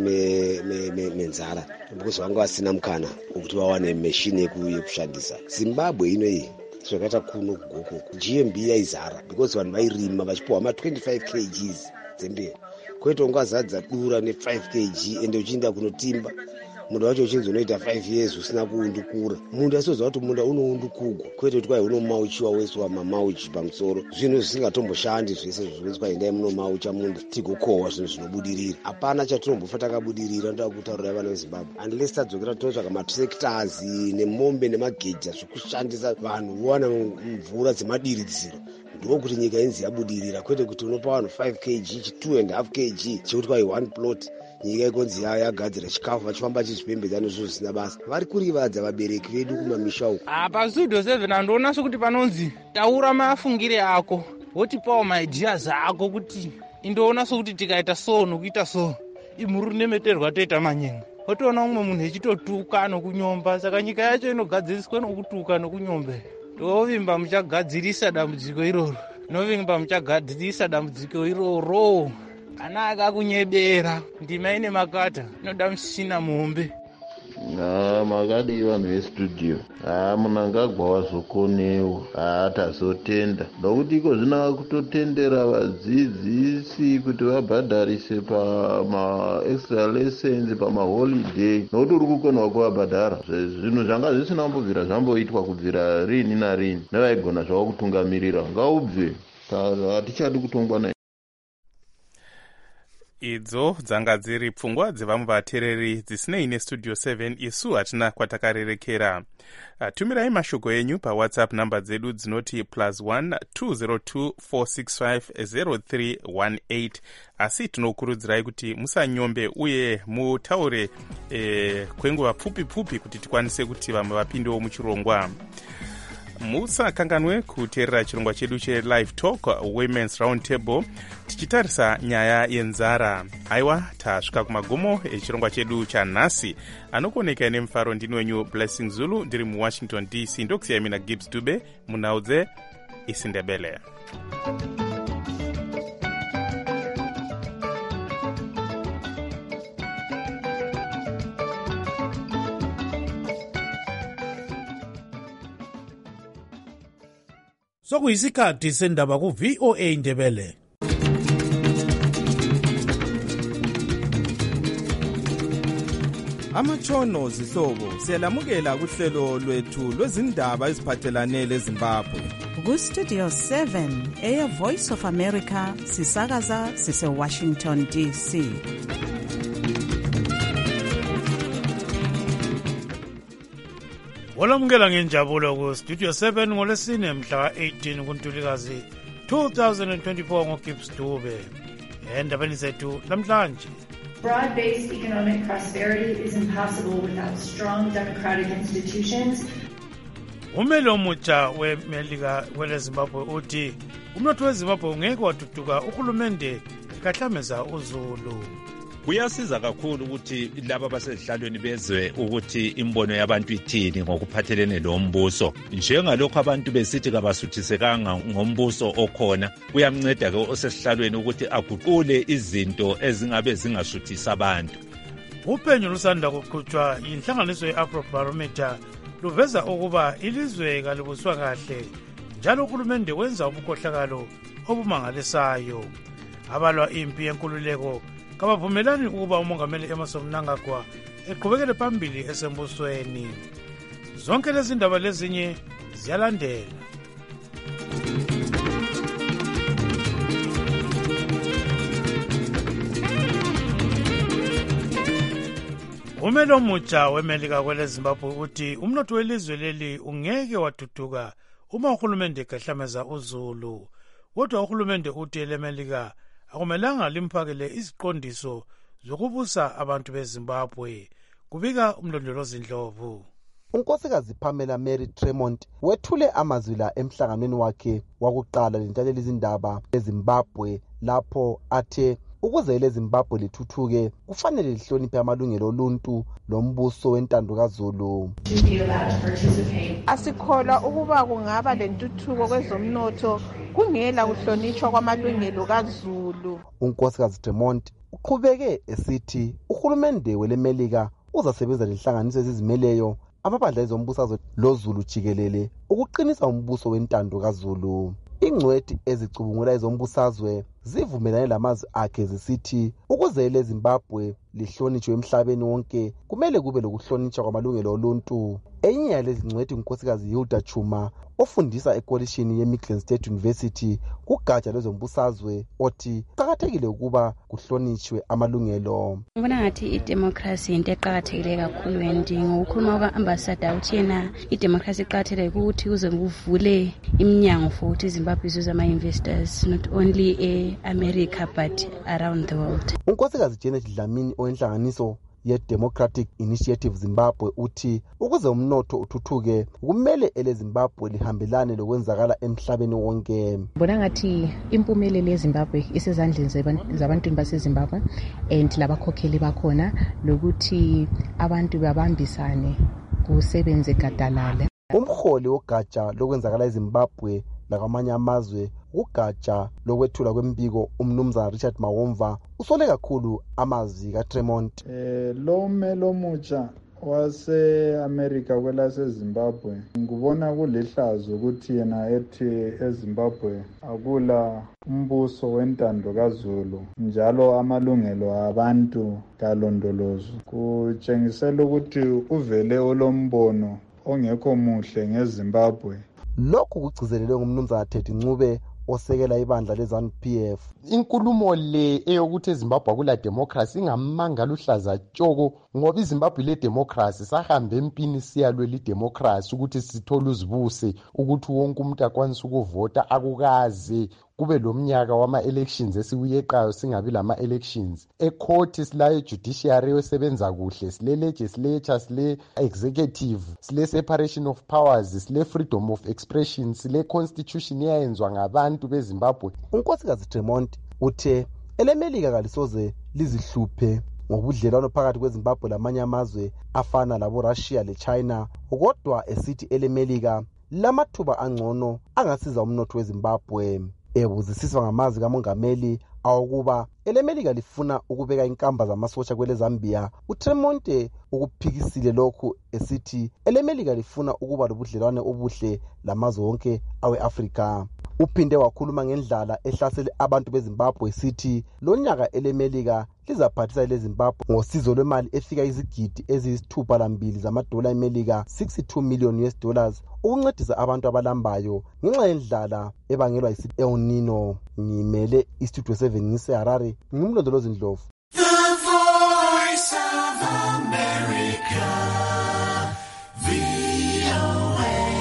Speaker 23: menzara because vanga vasina mukana wekuti vawane machine yekushandisa. Zimbabwe ino iyi zvakaita kuno kugoko G M B yaizara because vanhu vairima vachipuwa ma twenty-five kilograms dzembere. Kweita ungazadza dura ne five kilograms ende uchienda kunotimba. Munda wacho uchinzi unoita five years usina kuundukura. Munda asoza kuti munda unoundukugwa. Kweita kuti kwai unomauchiwa wese wa mamauchi pamusoro. Zvinhu zvisingatomboshandi zvese zvinozwa endai muno maucha munda tigokohwa zvinhu zvinobudirira. Hapana chatinombofa takabudirira ndoda kutaurira vana veZimbabwe. Unless tadzokera totsvaga matractors nemombe nemageja zvekushandisa vanhu wana mvura dzemadiridziro. Ndokuti nyika inzi yabudirira kwete kuti unopa vanhu five kilograms two and a half kilograms chekuti kwai one plot. Nyika ikonzi yagadzira chikafu vachifamba chizvipembedza nezvo zvisina basa. Vari kurivadza vabereki vedu kumamisha uko.
Speaker 24: Ah, paStudio seven andoona sokuti panonzi taura mafungire ako wotipawo maideas ako kuti indoona sokuti tikaita so nokuita so imhuru nemeterwa toita manyenga. Wotoona umwe munhu echitotuka nokunyomba. Saka nyika yacho inogadziriswa nokutuka nokunyomba. Ndovimba muchagadzirisa dambudziko iroro. Novimba muchagadzirisa dambudziko iroro. Ana akakunyebera ndima ine makata inoda musina muhombe.
Speaker 25: Ah, makadi vanhu vestudio. Ah, Mnangagwa wazokonewo. Ah, tazotenda. Nokuti iko zvina kutotendera vadzidzisi kuti vabhadharise pama extra lessons pama holiday. Nokuti uri kukona kuvabhadhara. Zvinhu zvanga zvisina kumbobvira zvamboitwa kubvira rini narini. Nevaigona zvavo kutungamirira. Ngaubve. Hatichadi kutongwa naye.
Speaker 5: idzo dzanga dziri pfungwa dzevamwe vateereri dzisinei nestudio seven isu hatina kwatakarerekera. Tumirai mashoko enyu pawhatsapp namba dzedu dzinoti plus one two zero two four six five zero three one eight, asi tinokurudzirai kuti musanyombe uye mutaure eh, kwenguva pfupi pfupi kuti tikwanise kuti vamwe vapindewo muchirongwa. Musakanganwe kuteerera chirongwa chedu che-live talk women's round table tichitarisa nyaya yenzara. Aiwa, tasvika kumagomo echirongwa chedu chanhasi. Anokuoneka nemufaro ndini wenyu Blessing Zulu, ndiri muwashington D C. Ndokusiyai mina Gibbs Dube munhaudze isindebele.
Speaker 4: Sokuyisikhathi sendaba ku V O A Ndebele.
Speaker 3: Amatshono zihlobo siyalamukela kuhlelo lwethu lwezindaba eziphathelane leZimbabwe.
Speaker 6: Ku Studio seven eya Voice of America sisakaza sise Washington D C.
Speaker 4: Olamukela ngenjabulo ku Studio seven ngolesine mhla eighteen kuNtulikazi two thousand twenty-four ngoGibbs Dube. Endabeni zethu namhlanje.
Speaker 9: Broad-based economic prosperity is impossible without strong democratic institutions.
Speaker 4: Umelo omutsha weMelika weleZimbabwe uthi umnotho weZimbabwe ungeke wathutuka uhulumende ekahlameza uZulu.
Speaker 10: Kuyasiza kakhulu ukuthi laba abasezihlalweni bezwe ukuthi imbono yabantu ithini ngokuphathelene lombuso. Njengalokho abantu besithi kabasuthisekanga ngombuso okhona, kuyamnceda ke osesihlalweni ukuthi aguqule izinto ezingabe zingasuthisa abantu.
Speaker 4: Uphenyo lusanda kuqhutshwa yinhlanganiso ye-Afrobarometer luveza ukuba ilizwe kalibuswa kahle njalo uhulumende wenza ubukhohlakalo obumangalisayo. Abalwa impi yenkululeko kabavumelani ukuba umongameli Emmerson Mnangagwa eqhubekele phambili esembusweni. Zonke lezi ndaba lezinye ziyalandela. Umelo omutsha weMelika kweleZimbabwe uthi umnotho welizwe leli ungeke wathuthuka uma uhulumende ekahlameza uZulu. Kodwa uhulumende uthi leMelika akumelanga limphakele iziqondiso zokubusa abantu beZimbabwe. Kubika umlondolozi Ndlovu.
Speaker 11: Unkosikazi Pamela Mary Tremont wethule amazwi la emhlanganweni wakhe wakuqala lentaleli izindaba eZimbabwe lapho athe ukuze leZimbabwe lithuthuke kufanele lihloniphe amalungelo oluntu lombuso wentando kaZulu.
Speaker 26: Asikholwa ukuba kungaba lentuthuko kwezomnotho kungela kuhlonishwa kwamalungelo kaZulu.
Speaker 11: Unkosikazi Tremont uqhubeke esithi uhulumende weleMelika uzasebenza lenhlanganiso ezizimeleyo amabandla ezombusazwe loZulu jikelele ukuqinisa umbuso wentando kaZulu. Ingcwethi ezicubungula ezombusazwe zivumelane lamazwi akhe zisithi ukuze leZimbabwe lihlonitshwe emhlabeni wonke kumele kube lokuhlonitshwa kwamalungelo oluntu. Enye yalezi ngcwethi unkosikazi Hilda Chuma ofundisa ekolishini yeMichigan State University kugatsha lwezombusazwe othi kuqakathekile ukuba kuhlonitshwe amalungelo.
Speaker 27: Ngibona ngathi idemocracy into eqakathekile kakhulu endi ngokukhuluma kwa-ambassador uthi yena idemocracy iqakathekile ukuthi kuze kuvule iminyango for ukuthi iZimbabwe izuze ama-investors not only e-America but around the world.
Speaker 11: Unkosikazi Janet Dlamini owenhlanganiso ye-Democratic Initiative Zimbabwe uthi ukuze umnotho uthuthuke kumele eleZimbabwe lihambelane lokwenzakala emhlabeni wonke.
Speaker 28: Ngibona ngathi impumelelo yeZimbabwe isezandleni zabantu baseZimbabwe and labakhokheli bakhona lokuthi abantu babambisane kusebenze gadalala.
Speaker 11: Umholi wogatsha lokwenzakala eZimbabwe lakwamanye amazwe ugatsha lokwethula kwembiko umnumzana Richard Mawomva usole kakhulu amazwi kaTremont.
Speaker 29: Eh lo melo mutsha wase-America kwelaseZimbabwe ngibona kulihlazo ukuthi yena ethi eZimbabwe akula umbuso wentando kaZulu njalo amalungelo abantu kalondolozo. Kutshengisela ukuthi uvele olombono ongekho muhle ngeZimbabwe.
Speaker 11: Lokhu kugcizelelwe ngumnumzana Teddy Ncube osekela ibandla le-ZANU P F.
Speaker 7: Inkulumo le eyokuthi eZimbabwe akula democracy ingamanga luhlaza tshoko ngoba iZimbabwe ile democracy sahambe empini siyalwela idemocracy ukuthi sithole uzibuse ukuthi wonke umuntu akwanise ukuvota akukaze kube lo mnyaka wama-elections esiwuyeqayo singabi lama-elections. Ecourt silayo judiciary esebenza kuhle, sile legislature, sile executive, sile separation of powers, sile freedom of expression, sile constitution eyayenzwa ngabantu beZimbabwe.
Speaker 11: unkosikazi Tremont uthe elemelika kalisoze lizihluphe ngobudlelwano phakathi kweZimbabwe lamanye amazwe afana labo-Russia le-China, kodwa esithi elemelika lamathuba angcono angasiza umnotho weZimbabwe. Ebuzisiswa ngamazwi kamongameli awokuba elemelika lifuna ukubeka inkamba zamasotsha kwele Zambia, uTremonte ukuphikisile lokhu esithi elemelika lifuna ukuba lobudlelwane obuhle lamazwe wonke awe-Afrika. Uphinde wakhuluma ngendlala ehlasele abantu beZimbabwe esithi lonyaka elemelika lizaphathisa leZimbabwe ngosizo lwemali efika izigidi eziyisithupha lambili zamadola emelika sixty-two million U S dollars ukuncedisa abantu abalambayo ngenxa yendlala ebangelwa yisi El Nino. Ngimele istudio seven ngiseHarare, ngimlondolozi Ndlovu.
Speaker 8: The Voice of America, V O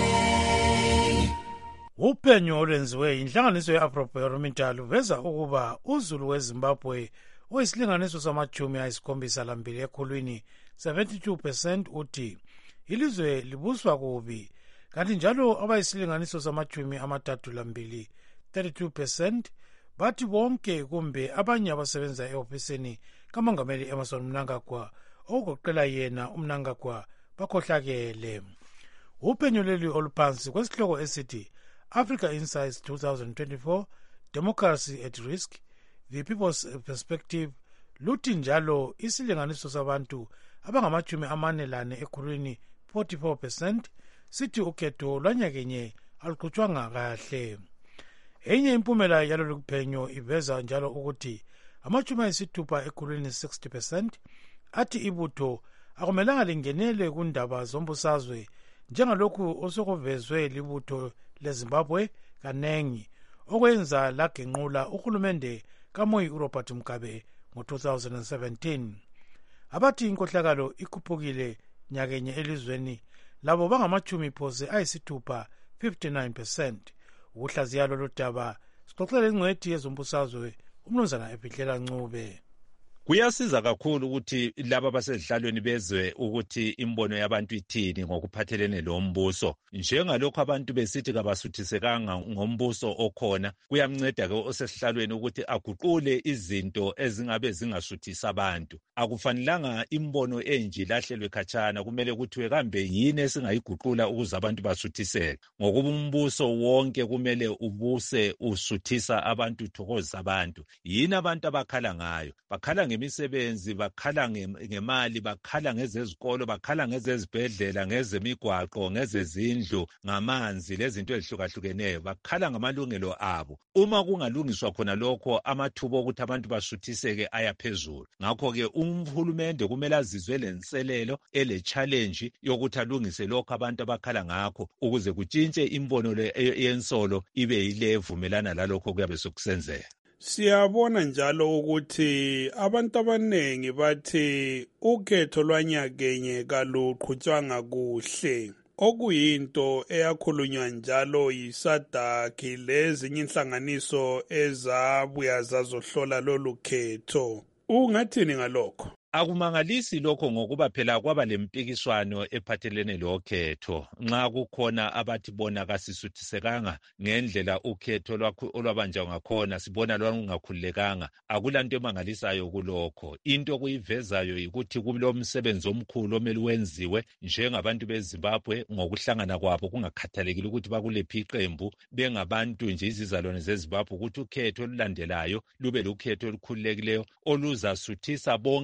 Speaker 8: A.
Speaker 4: Uphenyo olwenziwe yinhlanganiso ye-Afrobarometer luveza ukuba uZulu weZimbabwe oyisilinganiso samachumi ayisikhombisa lambili ekhulwini seventy-two percent uthi ilizwe libuswa kubi, kanti njalo abayisilinganiso samachumi amathathu lambili thirty-two percent bathi bonke kumbe abanye abasebenza e-ofisini kamongameli Emmerson Mnangagwa okugoqela yena uMnangagwa bakhohlakele. Uphenyo leli oluphansi kwesihloko esithi Africa Insights twenty twenty-four Democracy at Risk, The People's Perspective luthi njalo isilinganiso sabantu abangamachumi amane lane ekhulwini forty-four percent sithi ukhetho lwanyakenye aluqhutshwanga kahle. Enye impumela yalolu kuphenyo iveza njalo ukuthi amachumi ayisithupha ekhulwini sixty percent athi ibutho akumelanga lingenele kundaba zombusazwe njengalokhu osokuvezwe libutho leZimbabwe kanengi okwenza lagenqula uhulumende kaMoyi uRobert Mugabe ngo-twenty seventeen. Abathi inkohlakalo ikhuphukile nyakenye elizweni labo bangamachumi phose ayisithupha fifty-nine percent. Ukuhlaziya lolu daba sixoxele ingcwethi yezombusazwe uMnumzana Ebhidlela Ncube.
Speaker 10: Kuyasiza kakhulu ukuthi laba basezihlalweni bezwe ukuthi imbono yabantu ithini ngokuphathelene lombuso. Njengalokho abantu besithi kabasuthisekanga ngombuso okhona, kuyamnceda ke osesihlalweni ukuthi aguqule izinto ezingabe zingasuthisa abantu. Akufanelanga imbono enje lahlelwe khatshana, kumele kuthiwe kambe yini esingayiguqula ukuze abantu basuthiseke. Ngokuba umbuso wonke kumele ubuse usuthisa abantu, uthokozisa abantu. Yini abantu abakhala ngayo? Bakhala ngemisebenzi, bakhala ngemali, bakhala ngezezikolo, bakhala ngezezibhedlela, ngezemigwaqo, ngezezindlu, ngamanzi lezinto ezihlukahlukeneyo. Bakhala ngamalungelo abo. Uma kungalungiswa khona lokho, amathuba okuthi abantu basuthiseke ayaphezulu. Ngakho ke umhulumende kumele azizwe lenselelo ele challenge yokuthi alungise lokho abantu abakhala ngakho ukuze kutshintshe imbono le yensolo ibe yile evumelana lalokho kuyabe sokusenzeka.
Speaker 12: Siyabona njalo ukuthi abantu abanengi bathi ukhetho lwanyakenye kaluqhutshwanga kuhle, okuyinto eyakhulunywa njalo yiSADC lezinye inhlanganiso ezabuya zazohlola lolu khetho. Ungathini ngalokho?
Speaker 10: Akumangalisi lokho ngokuba phela kwaba lempikiswano ephathelene lokhetho. Nxa kukhona abathi bona kasisuthisekanga ngendlela ukhetho olwabanjwa ngakhona, sibona lwangakhululekanga, akulanto emangalisayo kulokho. Into kuyivezayo yikuthi kulomsebenzi omkhulu omele wenziwe njengabantu beZimbabwe ngokuhlangana kwabo, kungakhathalekile ukuthi bakulephi iqembu, bengabantu nje izizalwane zeZimbabwe, ukuthi ukhetho olulandelayo lube lukhetho olukhululekileyo oluzasuthisa bonke laba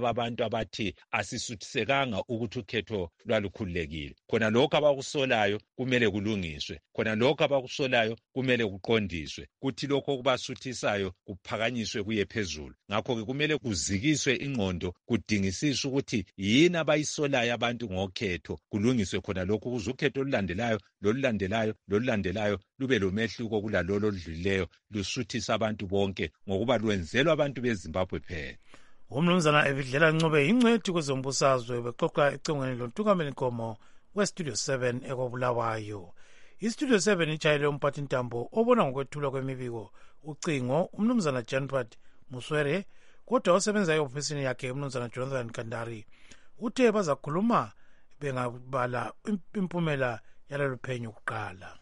Speaker 10: laba abantu abathi asisuthisekanga ukuthi ukhetho lwalukhululekile. Khona lokho abakusolayo kumele kulungiswe, khona lokho abakusolayo kumele kuqondiswe, kuthi lokho okubasuthisayo kuphakanyiswe kuye phezulu. Ngakho-ke kumele kuzikiswe ingqondo, kudingisiswe ukuthi yini abayisolayo abantu ngokhetho, kulungiswe khona lokho ukuze ukhetho olulandelayo lolulandelayo lolulandelayo lube lomehluko kulalolo oludlulileyo, lusuthisa abantu bonke ngokuba lwenzelwa abantu beZimbabwe phela.
Speaker 4: Umnumzana Evidlela Ncube ingcwethi kwezombusazwe bexoxa ecingweni lontukameli Nkomo weStudio seven ekobulawayo. IStudio seven ijayele umphathi ntambo obona ngokwethulwa kwemibiko ucingo umnumzana Janpad Muswere, kodwa osebenza e-ofisini yakhe umnumzana Jonathan Kandari uthe bazakhuluma bengabala impumela yalelo phenyo kuqala.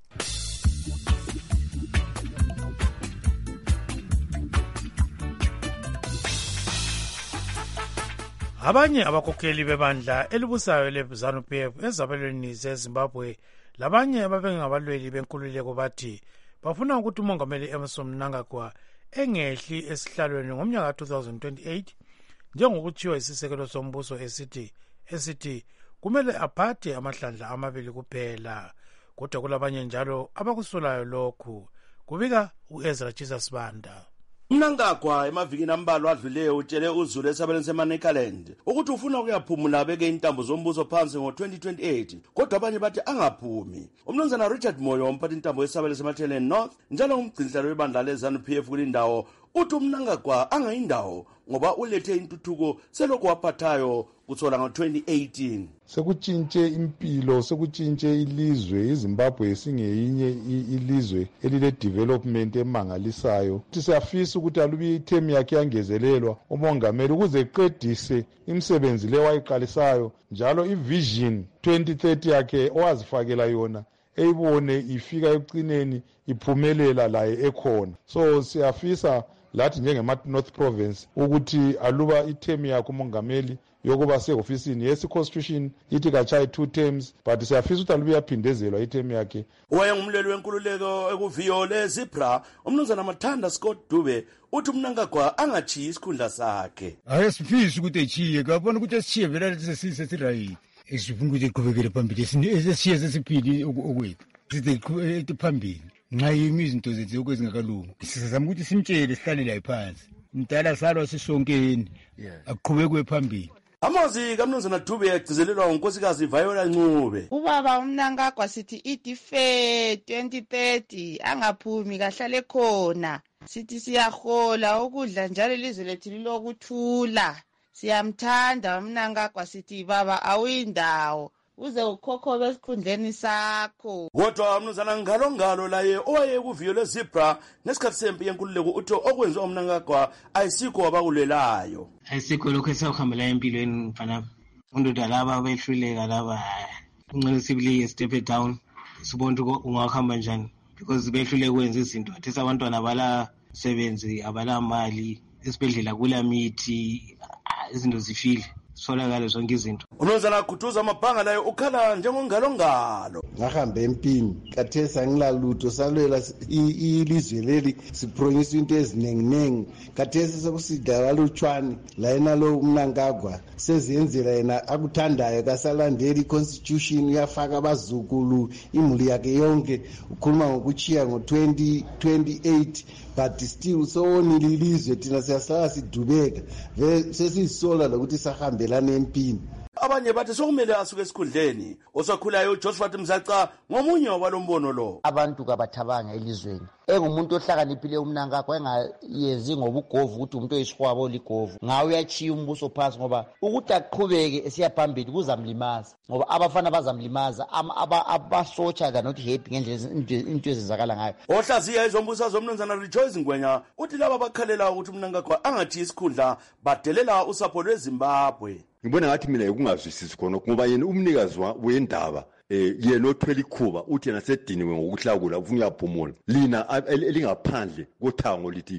Speaker 4: Abanye abakhokheli bebandla elibusayo leZANU-P F ezabelweni zeZimbabwe labanye ababengabalweli benkululeko bathi bafuna ukuthi umongameli Emmerson Mnangagwa engehli esihlalweni ngomnyaka two thousand twenty-eight njengokutshiwo isisekelo sombuso esithi esithi kumele aphathe amahlandla amabili kuphela, kodwa kulabanye njalo abakusolayo lokhu, kubika uEzra Jesus Banda.
Speaker 2: Mnangagwa emavikini ambalwa adluleyo utshele uZulu esabelweni seManicaland ukuthi ufuna ukuyaphumula beke intambo zombuso phansi ngo twenty twenty-eight, kodwa abanye bathi angaphumi. Umnumzana Richard Moyo umphathi intambo yesabelweni seMathelen North njalo umgcinhlalo webandla leZANU-P F kulindawo uthi uMnangagwa angayindawo ngoba ulethe intuthuko selokhu waphathayo kuthola ngo twenty eighteen.
Speaker 29: Sekutshintshe impilo, sekutshintshe ilizwe, iZimbabwe singeyinye ilizwe elile development emangalisayo. Siyafisa ukuthi alubi ithemu yakhe yangezelelwa umongameli ukuze eqedise imisebenzi le wayiqalisayo, njalo ivision twenty thirty yakhe owazifakela yona eyibone ifika ekucineni iphumelela laye ekhona. So siyafisa lathi njenge-North Province ukuthi aluba ithemu yakhe umongameli yokuba se-ofisini yesi-constitution ithi kachayi two terms, but siyafisa ukuthi alubi yaphindezelwa ithemu yakhe.
Speaker 2: Wayengumlweli wenkululeko ekuviyo leZibra umnumzana Mathanda Scott Dube uthi uMnangagwa angachiyi isikhundla sakhe.
Speaker 13: Ayesifisi ukuthi echiye, kabona ukuthi esichiye vele sesirayithi. Esifuna ukuthi eqhubekele phambili esisiye sesiphili okwethu size phambili nxa yimi izinto zethu okwezingakalungi sizama ukuthi simtshele sihlale la phansi mdala salwa sisonkeni aqhubekwe phambili.
Speaker 2: Amazwi kaMnumzana Dube agcizelelwa unkosikazi Viola Ncube.
Speaker 26: Ubaba uMnangagwa sithi idife twenty thirty angaphumi kahlale khona, sithi siyahola ukudla njalo ilizwe lethu lilokuthula. Siyamthanda uMnangagwa sithi baba awuyindawo uze ukhokhobe esikhundleni sakho.
Speaker 2: Kodwa umnumzana ngalo ngalo laye owaye kuviyo leZibra nesikhathi sempi yenkululeko uthi okwenziwa uMnangagwa ayisikho wabakulelayo.
Speaker 14: Ayisikho lokho esawuhambela empilweni mfana. Undoda laba behluleka laba unqele sibili step down sibona ukuthi ungahamba njani because behluleka ukwenza izinto. Athi abantwana bala sebenzi abala mali esibhedlela kula mithi izinto zifile solakala zonke izinto.
Speaker 2: Umnumzana Khuthuza Mabhanga laye ukhala njengongalo ngalo.
Speaker 15: Ngahamba empini kathesa angilalutho salwela ilizwe leli sipromise into ezinenginengi kathesa sokusidala lutshwani la yena lo uMnangagwa sezenzela yena akuthandayo kasalandeli constitution yafaka abazukulu imuli yakhe yonke ukhuluma ngokuchiya ngo twenty twenty-eight but still so nililizwe thina siyahlala sidubeka ve sesisola lokuthi sahambelana empini.
Speaker 2: Abanye bathi sokumele asuke esikhundleni osakhulayo uJosephat Mzaca ngomunye wabalombono lo.
Speaker 16: Abantu kabathabanga elizweni engumuntu ohlakaniphile uMnangagwa engayezi ngobugovu ukuthi umuntu oyisihwabo oligovu ngawe uyachiya umbuso phansi ngoba ukuthi aqhubeke esiyaphambili kuzamlimaza ngoba abafana bazamlimaza abasotsha than not happy ngendlela into ezenzakala ngayo.
Speaker 2: Ohlaziya izombusa zomnumzana Rejoice Ngwenya uthi laba bakhalela ukuthi uMnangagwa angathi isikhundla badelela usapho lweZimbabwe.
Speaker 17: Ngibona ngathi mina ukungazwisisi khona ngoba yena umnikazi wendaba eh yena othwele ikhuba uthi yena sediniwe ngokuhlakula ufuna uyaphumula lina elingaphandle kothango lithi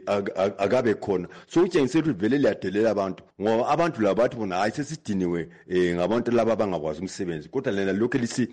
Speaker 17: akabe khona so utshengise ukuthi vele liyadelela abantu ngoba abantu laba bathi bona hayi sesidiniwe ngabantu laba abangakwazi umsebenzi kodwa lena lokho lisi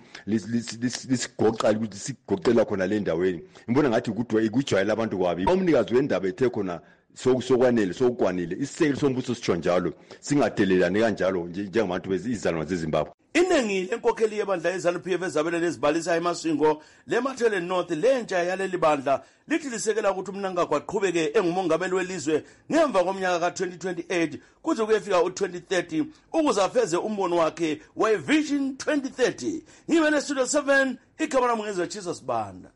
Speaker 17: lisigoqa ukuthi sigoqela khona le ndaweni ngibona ngathi kudwa ikujwayela abantu kwabi umnikazi wendaba ethe khona sokwanele sokwanele isisekelo sombuso sitsho njalo singadelelani kanjalo njengabantu bezizalwane zeZimbabwe.
Speaker 2: Iningi lenkokheli yebandla ye-ZANU-P F ezabelele ezibalisa eMasingo leMathele North lentsha yaleli bandla lithi lisekela ukuthi uMnangagwa aqhubeke engumongameli welizwe ngemva komnyaka ka-twenty twenty-eight kuze kuyefika u-twenty thirty ukuze afeze umbono wakhe we-Vision twenty thirty. Ngibe nestudio seven igama lami ngizwe Jesus Banda.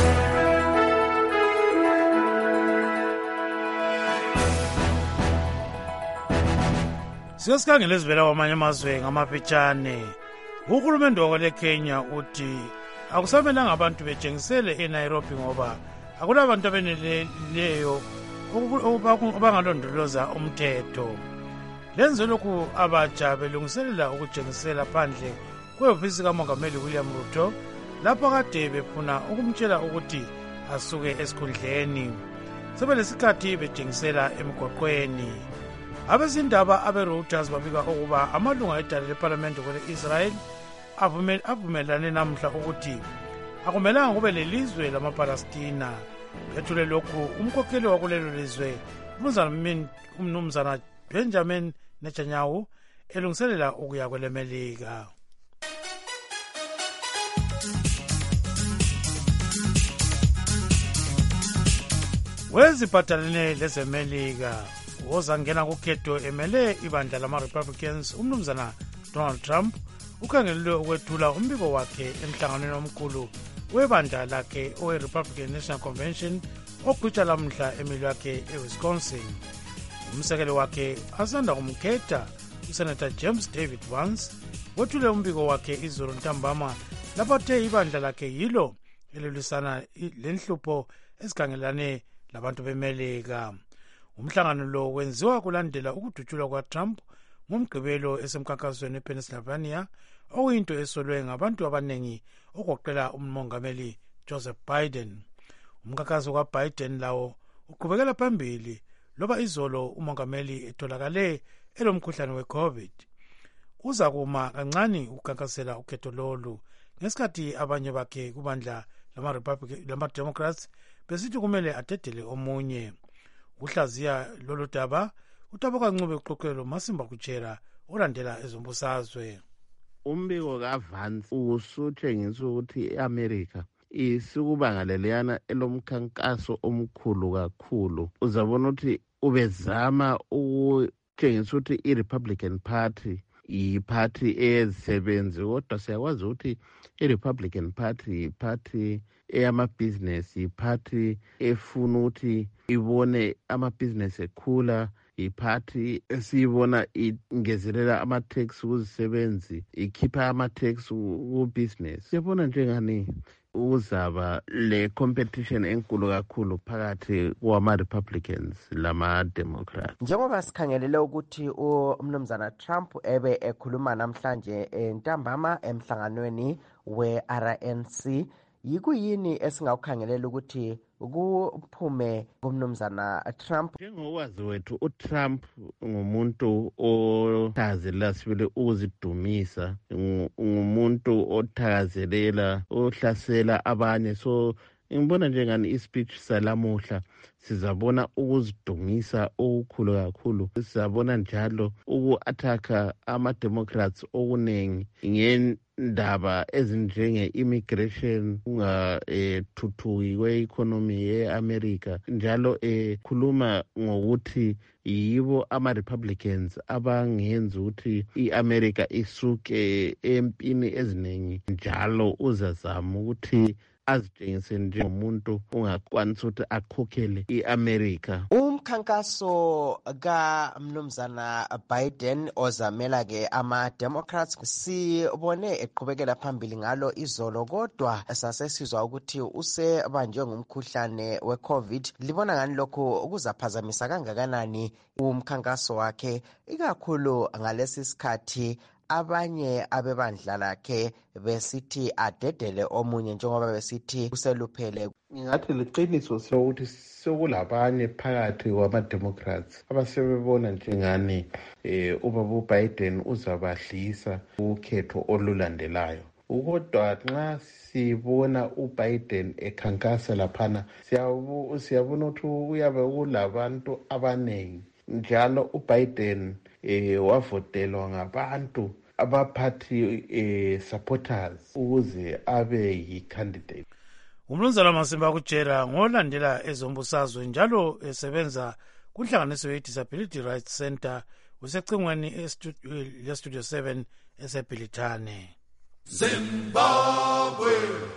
Speaker 4: Siyosikhangela ezivela kwamanye amazwe ngamafitshane. Uhulumende wakwele Kenya uthi akusamelanga abantu betshengisele eNairobi ngoba akulabantu abeneleyo abangalondoloza umthetho. Lenze lokhu abatsha belungiselela ukutshengisela phandle kwehhovisi kaMongameli William Ruto lapho kade befuna ukumtshela ukuthi asuke esikhundleni. Sebelesikhathi betshengisela emgwaqweni. Abezindaba abe-Reuters babika ukuba amalunga edala leParliament kwele-Israel avumelane namhla ukuthi akumelanga kube lelizwe lamaPalestina. Bethule lokhu umkhokheli wakulelo lizwe umnumzana Benjamin Netanyahu elungiselela ukuya kweleMelika. Weziphathelene lezeMelika ozangena kukhetho emele ibandla lama-Republicans umnumzana Donald Trump ukhangelelwe ukwethula umbiko wakhe emhlanganweni omkhulu webandla lakhe owe-Republican National Convention ogwitsha lamhla emili wakhe eWisconsin. Umsekeli wakhe asanda kumkhetha uSenator James David Vance wethule umbiko wakhe izolo ntambama lapho athe ibandla lakhe yilo elilwisana lenhlupho ezikhangelane labantu beMelika. Umhlangano lo wenziwa kulandela ukudutshulwa kwaTrump ngomgqibelo esemkhankasweni ePennsylvania okuyinto esolwe ngabantu abanengi ogoqela umongameli Joseph Biden. Umkhankaso kaBiden lawo uqhubekela phambili loba izolo umongameli etholakale elomkhuhlane weCovid. Uza kuma kancane ukukhankasela ukhetho lolu ngesikhathi abanye bakhe kubandla lama-Democrats besithi kumele adedele omunye. Uhlaziya lolu daba utaboka ncube uxoxelo Masimba Kuchera olandela ezombusazwe.
Speaker 1: Umbiko kaVance usutshengisa ukuthi iAmerica isukubanga leliyana elomkhankaso omkhulu kakhulu. Uzabona ukuthi ubezama ukutshengisa ukuthi iRepublican Party iparty ezisebenzi kodwa siyakwazi ukuthi iRepublican Party iparty eyamabhizinesi iparty efuna ukuthi ibone amabhizinesi ekhula iparty esiyibona ingezelela ama-tax kuzisebenzi ikhipha ama-tax ku-business. Siyabona njengani uzaba le competition enkulu kakhulu phakathi kwama-Republicans lama-Democrats.
Speaker 18: Njengoba sikhangelele ukuthi umnumzana Trump ebe ekhuluma namhlanje entambama emhlanganweni we-R N C, yikuyini esingakukhangelela ukuthi kuphume kumnumzana Trump?
Speaker 1: Njengokwazi wethu uTrump ngumuntu othakazelela sibili ukuzidumisa, ngumuntu othakazelela ohlasela abanye. So ngibona njengani ispeech salamuhla sizabona ukuzidumisa okukhulu kakhulu. Sizabona njalo uku-athaka ama-Democrats okunengi ngendaba ezinjenge-immigration, kungathuthuki kwe-economy ye-America. Njalo ekhuluma ngokuthi yibo ama-Republicans abangenza ukuthi i-America isuke empini eziningi. Njalo uzazama ukuthi azitshengise njengomuntu ungakwanisa ukuthi akhokhele i-America.
Speaker 18: Umkhankaso kaMnumzana Biden ozamela ke ama-Democrats sibone eqhubekela phambili ngalo izolo, kodwa sasesizwa ukuthi usebanjwe ngumkhuhlane we-COVID. Libona ngani lokhu kuzaphazamisa kangakanani umkhankaso wakhe, ikakhulu ngalesi sikhathi abanye abebandla lakhe besithi adedele omunye njengoba besithi useluphele?
Speaker 1: Ngingathi liqiniso sokuthi sokulabanye phakathi kwama-Democrats abasebebona njengani eh ubaba uBiden uzabadlisa ukhetho olulandelayo. kodwa nxa sibona uBiden ekhankasa laphana siyabona ukuthi uyabe kulabantu abaningi njalo uBiden eh wavotelwa ngabantu abaphathi eh supporters ukuze abe yi-candidate.
Speaker 4: Umnumzana Masimba kutshela ngolandela ezombusazwe njalo esebenza kunhlanganiso ye-Disability Rights Center usecingweni le-Studio seven eseBhilithane.
Speaker 8: Zimbabwe.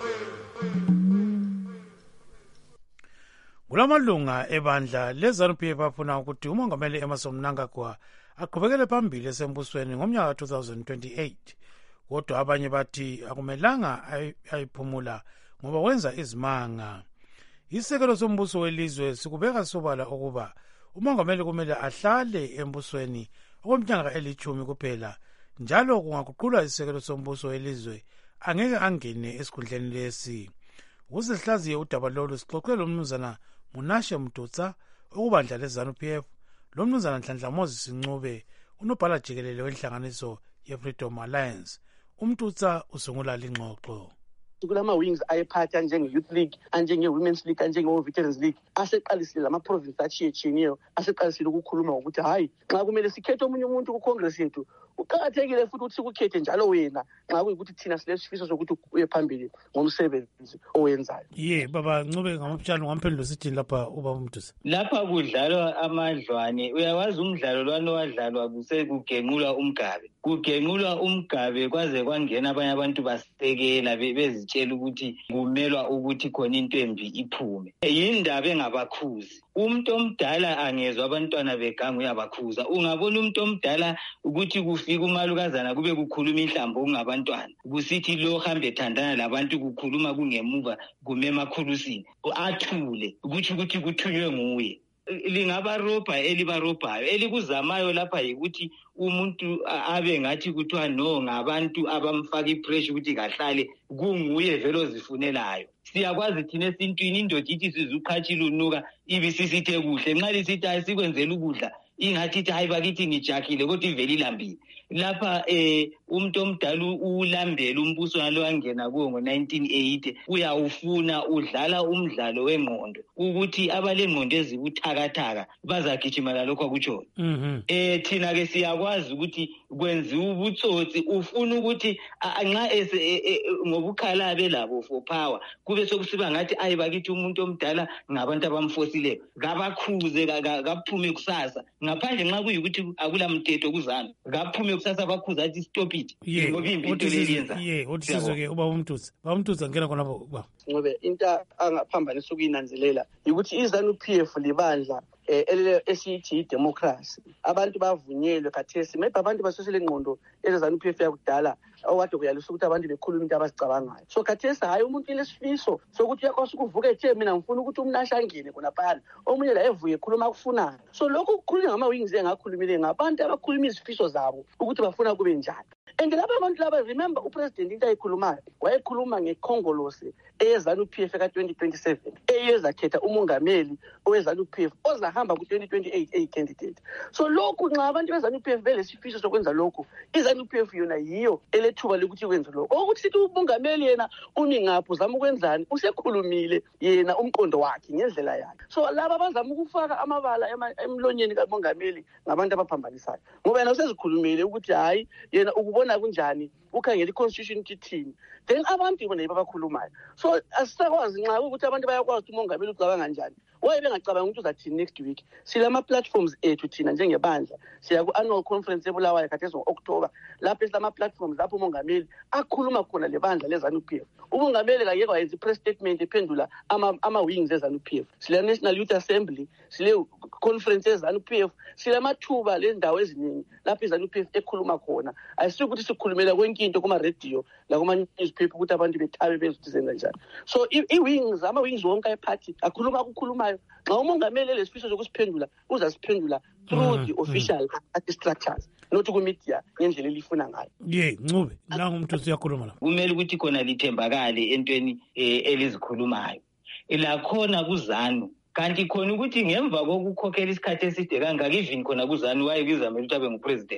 Speaker 4: Kulamalunga ebandla leZANU-P F afuna ukuthi umongameli Emmerson Mnangagwa aqhubekele phambili esembusweni ngomnyaka two thousand twenty-eight. Kodwa abanye bathi akumelanga ayiphumula ngoba wenza izimanga. Isekelo sombuso welizwe sikubeka sobala ukuba umongameli kumele ahlale embusweni okweminyaka elithumi kuphela njalo kungaguqulwa isekelo sombuso welizwe angeke angene esikhundleni lesi. Ukuze sihlaziye udaba lolu sixoxele umnumzana Munashe Mdutsa okubandla leZANU-P F lo mnumzana Nhlanhla Moses Ncube unobhala jikelele wenhlanganiso ye-Freedom Alliance. Umdutsa usungula lingxoxo.
Speaker 3: Kulama-wings ayephatha njenge-Youth League, anjenge-Women's League, anjenge-Veterans League aseqalisile lama-province atshiyetshiyeneyo aseqalisile ukukhuluma ngokuthi hayi nxa kumele sikhethe omunye umuntu ku-Congress yethu kuqakathekile futhi ukuthi sikukhethe njalo wena nxa kuyikuthi thina silesifiso sokuthi uye phambili ngomsebenzi owenzayo.
Speaker 4: Ye baba Ncube ngamaphushana ngamphendlo sithini lapha ubaba Mdusa?
Speaker 5: Lapha kudlalwa amadlwane. Uyawazi umdlalo lwana wadlalwa kusekugenqulwa umgabe. Kugenqulwa umgabe kwaze kwangena abanye abantu basekela bezitshela ukuthi kumelwa ukuthi khona into embi iphume. Yindaba engabakhuzi. Umuntu omdala angezwe abantwana beganga uyabakhuza. Ungabona umuntu omdala ukuthi kufika umalukazana kube kukhuluma inhlambo kungabantwana. Kusithi lo hambe thandana labantu kukhuluma kungemuva kumemakhulusi. Athule ukuthi ukuthi kuthunywe nguye. Lingaba robha elibarobhayo elikuzamayo lapha yikuthi umuntu abe ngathi kuthiwa no ngabantu abamfaka ipressure ukuthi kahlale kunguye vele ozifunelayo. Siyakwazi thina esintwini indoda ithi sizuqhatshile unuka ibisisithe kuhle nxa lisithi ayisikwenzela ukudla ingathi ithi hayi bakithi ngijakile kodwa ivele ilambile. Lapha eh umuntu omdala ulambela umbuso walo wangena kuwo ngo nineteen eighty uyawufuna udlala umdlalo wengqondo ukuthi abalengqondo ezibuthakathaka bazagijimela lokho akutsho.
Speaker 4: Mhm.
Speaker 5: Eh thina ke siyakwazi ukuthi kwenziwa ubutsotsi ufuna ukuthi nxa ese ngobukhalabe labo for power kube sokusiba ngathi ayi bakithi umuntu omdala ngabantu abamfosile ngabakhuze kaphume kusasa ngaphandle nxa kuyikuthi akula mthetho kuzana kaphume kusasa bakhuza athi stop it ngoba imbi into leyenza.
Speaker 4: Ye uthi sizoke ubaba Mdusa. Baba Mdusa ngena khona ba.
Speaker 3: Ngobe into angaphambanisa ukuyinanzelela ukuthi iZANU-P F libandla eh esithi democracy abantu bavunyelwe khathesi maybe abantu basosele ngqondo eZANU-P F yakudala okade kuyalisa ukuthi abantu bekhuluma into abazicabangayo. So khathesi hayi umuntu ilesifiso sokuthi uyakwazi ukuvuka ethe mina ngifuna ukuthi umnasha angene khona phana omunye la evuye ekhuluma akufunayo. So lokho kukhulunywa ngama-wings engakhulumile ngabantu abakhuluma izifiso zabo ukuthi bafuna kube njani. And laba abantu laba remember upresident into ayikhulumayo wayekhuluma ngekhongolose eyeZANU-P F ka twenty twenty-seven eyezakhetha umongameli oweZANU-P F ozahamba ku twenty twenty-eight eyi-candidate. So lokhu nxa abantu beZANU-P F belesifiso sokwenza lokhu iZANU-P F yona yiyo elethuba lokuthi kwenze lokho ukuthi sithi umongameli yena umi ngapho uzama ukwenzani usekhulumile yena umqondo wakhe ngendlela yakhe. So laba bazama ukufaka amabala emlonyeni kamongameli ngabantu abaphambanisayo ngoba yena usezikhulumile ukuthi hayi yena ukubona kunjani ukhangela i-constitution kithini then abantu bona yibo abakhulumayo. So asisakwazi nxa ukuthi abantu bayakwazi ukuthi umongameli ucabanga njani waye bengacabanga ukuthi uzathini next week. Silama-platforms ethu thina njengebandla siya ku-annual conference eBulawayo khathesi ngo-October lapho esilama-platforms lapho umongameli akhuluma khona lebandla leZANU-P F. Umongameli kayeke wayenza i-press statement ephendula ama-wings eZANU-P F. Sile-National Youth Assembly, sile-conference eZANU-P F, silamathuba lendawo eziningi lapho iZANU-P F ekhuluma khona. Ayisithi ukuthi sikhulumela konke into kuma-radio lakuma-newspaper ukuthi abantu bethabe bezuthi zenza njani. So i-wings ama-wings wonke ayephathi akhuluma akukhulumayo nxa umongameli elesifiso sokusiphendula uzasiphendula through the official structures not ku-media ngendlela elifuna ngayo.
Speaker 4: Ye Ncube nangu umuntu uyakhuluma la
Speaker 5: kumele ukuthi khona lithembakale entweni elizikhulumayo lakhona kuZANU kanti khona ukuthi ngemva kokukhokhela isikhathi eside kangaka even khona kuZANU waye kuzamela ukuthi abe ngupresident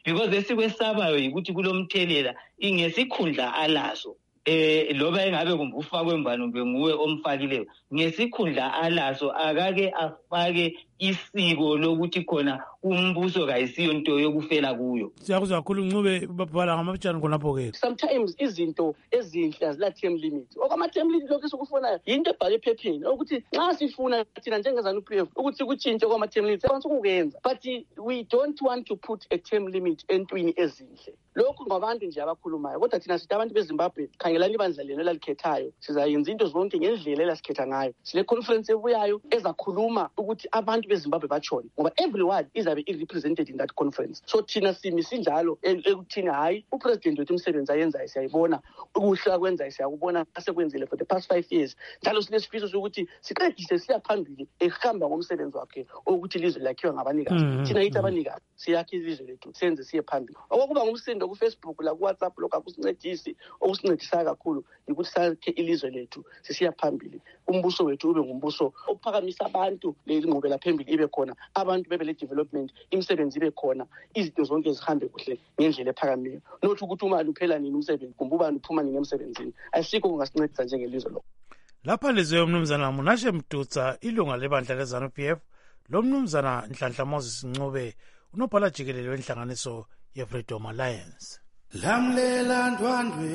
Speaker 5: because esikwesabayo yikuthi kulomthelela ingesikhundla alaso eh loba engabe kumbe ufakwe mbani kumbe nguwe omfakileyo ngesikhundla alaso akake afake isiko lokuthi khona umbuso kayisiyo into yokufela kuyo.
Speaker 4: Siyakuzwa kakhulu Ncube babhala ngamabutshana khonapho ke.
Speaker 3: Sometimes izinto ezinhle azila term limit. Okama term limit lokho esikufunayo into ebhale ephepheni ukuthi nxa sifuna thina njengezanu P F ukuthi kutshintshe kwama term limit sekwenza ukuyenza, but we don't want to put a term limit entwini ezinhle. Lokho ngabantu nje abakhulumayo kodwa thina sithi abantu beZimbabwe khangelani ibandla lelo lalikhethayo sizayenza into zonke ngendlela elasikhetha ngayo. Sile conference ebuyayo ezakhuluma ukuthi abantu beZimbabwe bachone ngoba everyone izabe i-represented in that conference. So thina simi sinjalo ekuthini hayi upresident wethu umsebenzi ayenzayo siyayibona, ukuhla kwenzayo siyakubona asekwenzile for the past five years. Njalo sinesifiso sokuthi siqedise siya phambili ehamba ngomsebenzi wakhe ukuthi ilizwe lakhiwa ngabanikazi. Thina yithi abanikazi siyakha ilizwe lethu senze siye phambili. Okuba ngumsindo ku Facebook la ku WhatsApp lokho akusincedisi, okusincedisa kakhulu ukuthi sakhe ilizwe lethu sisiya phambili. Umbuso wethu ube ngumbuso ophakamisa abantu lengqubela phambili ibe khona, abantu bebe le development, imisebenzi ibe khona, izinto zonke zihambe kuhle ngendlela ephakamileyo. Nothi ukuthi uma luphela nini umsebenzi kumbe ubani uphuma nini emsebenzini ayisikho kungasincedisa njengelizwe lo.
Speaker 4: Lapha lizwe umnumzana Munashe Mdutsa ilunga lebandla leZanu P F lo mnumzana Nhlanhla Moses Ncube unobhala jikelele wenhlanganiso ye-Freedom Alliance.
Speaker 8: Lamlela ndwandwe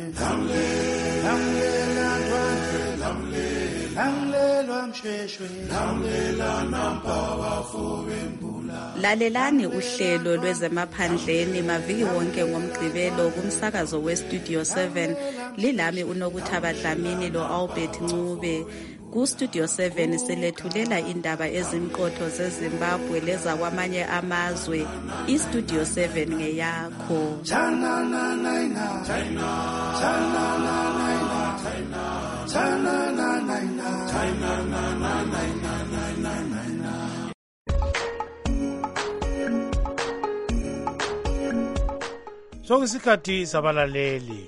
Speaker 8: lamlela ndwandwe lamlela msheshwe lamlela nampaba fobembula.
Speaker 6: Lalelani uhlelo lwezemaphandleni maviki wonke ngomgqibelo kumsakazo weStudio seven. Lilami uNokuthaba Dlamini lo Albert Ncube. Ku-Studio seven silethulela indaba ezimqotho zeZimbabwe leza kwamanye amazwe. I-Studio seven ngeyakho.
Speaker 4: Sokusikhathi sabalaleli.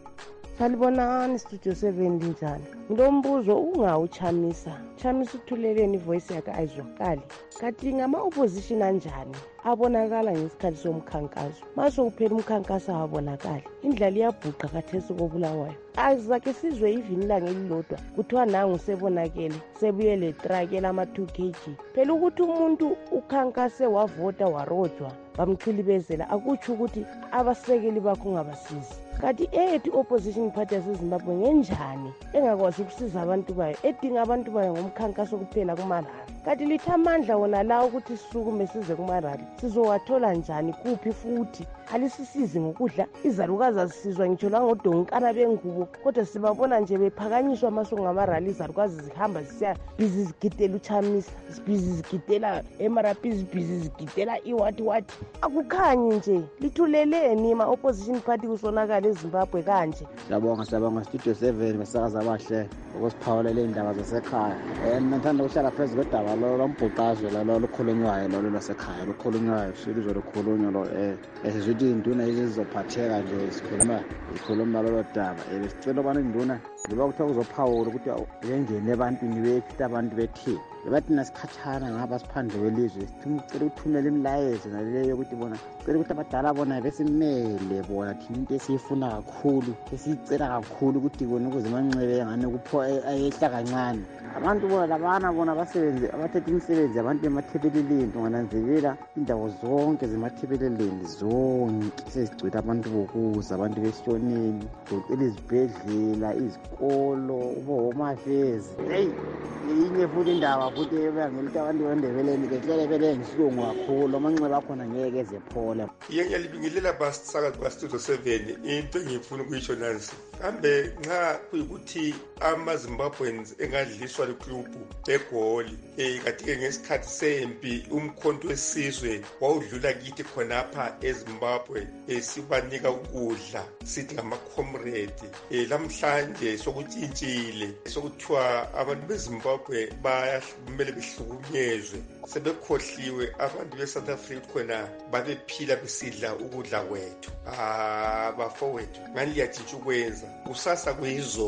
Speaker 9: Salibonani Studio seven linjani? Ngilombuzo ungawuchamisa. Chamisa uthuleleni ivoice yakhe ayizwakali. Kanti ngama opposition anjani? Abonakala ngesikhathi somkhankaso. Mase uphela umkhankaso abonakala. Indlala iyabhuqa kathesi kobulawayo. Azake sizwe ivini lange elilodwa kuthiwa nangu sebonakele sebuye le truck elama two kilograms. Phela ukuthi umuntu ukhankase wavota warojwa bamchilibezela akutsho ukuthi abasekeli bakho ngabasizi. Kanti ethi opposition party yaseZimbabwe ngenjani engakwazi ukusiza abantu bayo edinga abantu bayo ngomkhankaso kuphela kumarali. Kanti lithi amandla wona la ukuthi sisukume size kumarali sizowathola njani kuphi futhi alisisizi ngokudla izalukazi azisizwa ngitsho langodonkana bengubo kodwa sibabona nje bephakanyiswa amaso ngamarali izalukazi zihamba zisiya busy zigidela uchamisa busy zigidela emarapis busy zigidela iwathi wathi akukhanyi nje lithuleleni ma opposition party kusonakala eZimbabwe kanje.
Speaker 19: Siyabonga siyabonga Studio seven besakaza abahle ukusiphawola le ndaba zasekhaya. Eh ngithanda ukuhlala phezulu kwedaba lo lombhuqazwe lo lokhulunywayo lo lwasekhaya lokhulunywayo silizwe lokhulunywa lo eh esithi induna izizophatheka nje sikhuluma ikhuluma lo daba eh sicela bani induna ngoba kuthiwa kuzophawula ukuthi yengene ebantwini bethu abantu bethi bathi nasikhathana ngaba siphandle welizwe sicela ukuthumela imilayezo naleyo ukuthi bona sicela ukuthi abadala bona besimele bona thina into esiyifuna kakhulu esicela kakhulu ukuthi bona ukuze manxebe ngane kupho ayehla kancane abantu bona labana bona basebenze abathethe imisebenzi abantu emathebeleleni ungananzelela indawo zonke zemathebeleleni zonke sezigcwele abantu bokuza abantu besishoneni kucela izibhedlela izikolo ubo-home affairs hey yinye futhi indaba futhi ebangelithi abantu bendebeleni kehlele bele ngisilungu kakhulu amanxeba akhona ngeke ezephola.
Speaker 20: Ngiyalibingelela basisakazi baStudio seven into engifuna ukuyisho nansi kambe nxa kuyikuthi amaZimbabweans engadliswa liklubhu egoli eh kathi-ke ngesikhathi sempi umkhonto wesizwe wawudlula kithi khonapha eZimbabwe esibanika ukudla sithi ngama-comrade eh lamhlanje sokutshintshile sokuthiwa abantu beZimbabwe kumele behlukunyezwe sebekhohliwe abantu beSouth Africa khona babephila besidla ukudla kwethu ah bafowethu ngani liyatshintsha ukwenza kusasa kuyizolo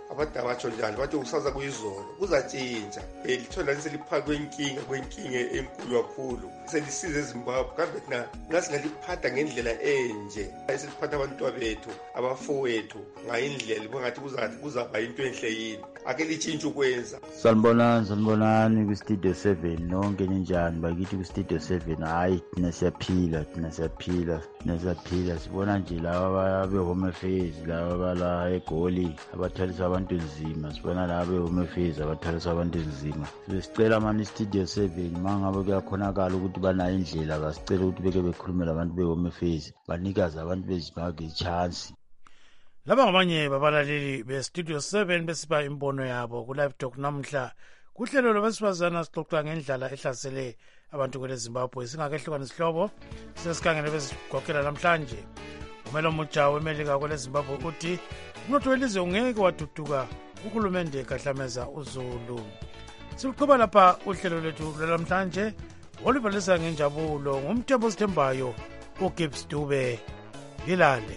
Speaker 20: abantu abatsho njalo bathi ukusaza kuyizolo kuzatshintsha um lithola selipha kwenkinga kwenkinga enkulu kakhulu selisize ezimbabwe kambe thina nxa singaliphatha ngendlela enje esiliphatha abantwa bethu abafowethu ngayindlela libongathi kuzaba into enhle yini ake litshintshe ukwenza.
Speaker 7: Sanibonani sanibonani kwistudio seven nonke ninjani bakithi kwistudio seven. Hayi thina siyaphila thina siyaphila thina siyaphila sibona nje laba be-home affairs laba bala eGoli abathwalisa abantu nzima, sibona laba be-home affairs abathwalisa abantu nzima. Sicela mani istudio seven mangabe kuyakhonakala ukuthi banayo indlela basicela ukuthi beke bekhulume labantu be-home affairs banikaze abantu beZimbabwe ichance.
Speaker 4: Laba ngabanye babalaleli be-Studio seven besiba imbono yabo ku-Live Talk namhla kuhlelo lwabesifazana sixoxa ngendlala ehlasele abantu kwele Zimbabwe. Singakehlukana isihlobo sesikhangele besigqokela namhlanje. Umelo mutsha wemelika kwele Zimbabwe uthi umnotho welizwe ungeke waduduka uhulumende kahlameza uZulu. Siluqhuba lapha uhlelo lwethu lwanamhlanje oluvalisa ngenjabulo ngumthembo osithembayo uGibbs Dube. Lilale.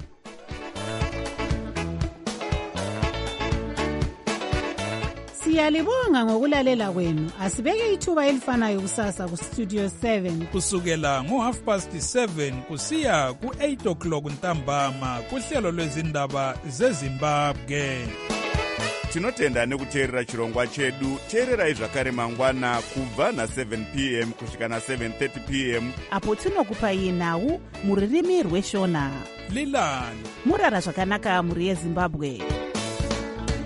Speaker 11: Siyalibonga ngokulalela kwenu. Asibeke ithuba elifanayo kusasa ku Studio seven
Speaker 12: kusukela ngo half past seven kusiya ku eight o'clock ntambama kuhlelo lwezindaba zeZimbabwe.
Speaker 21: Tinotenda nekuteerera chirongwa chedu. Teererai zvakare mangwana kubva na seven p m kusvika na seven thirty p m
Speaker 11: apo tinokupai nhau muririmi rweshona.
Speaker 12: Lilani
Speaker 11: murara zvakanaka muri yeZimbabwe.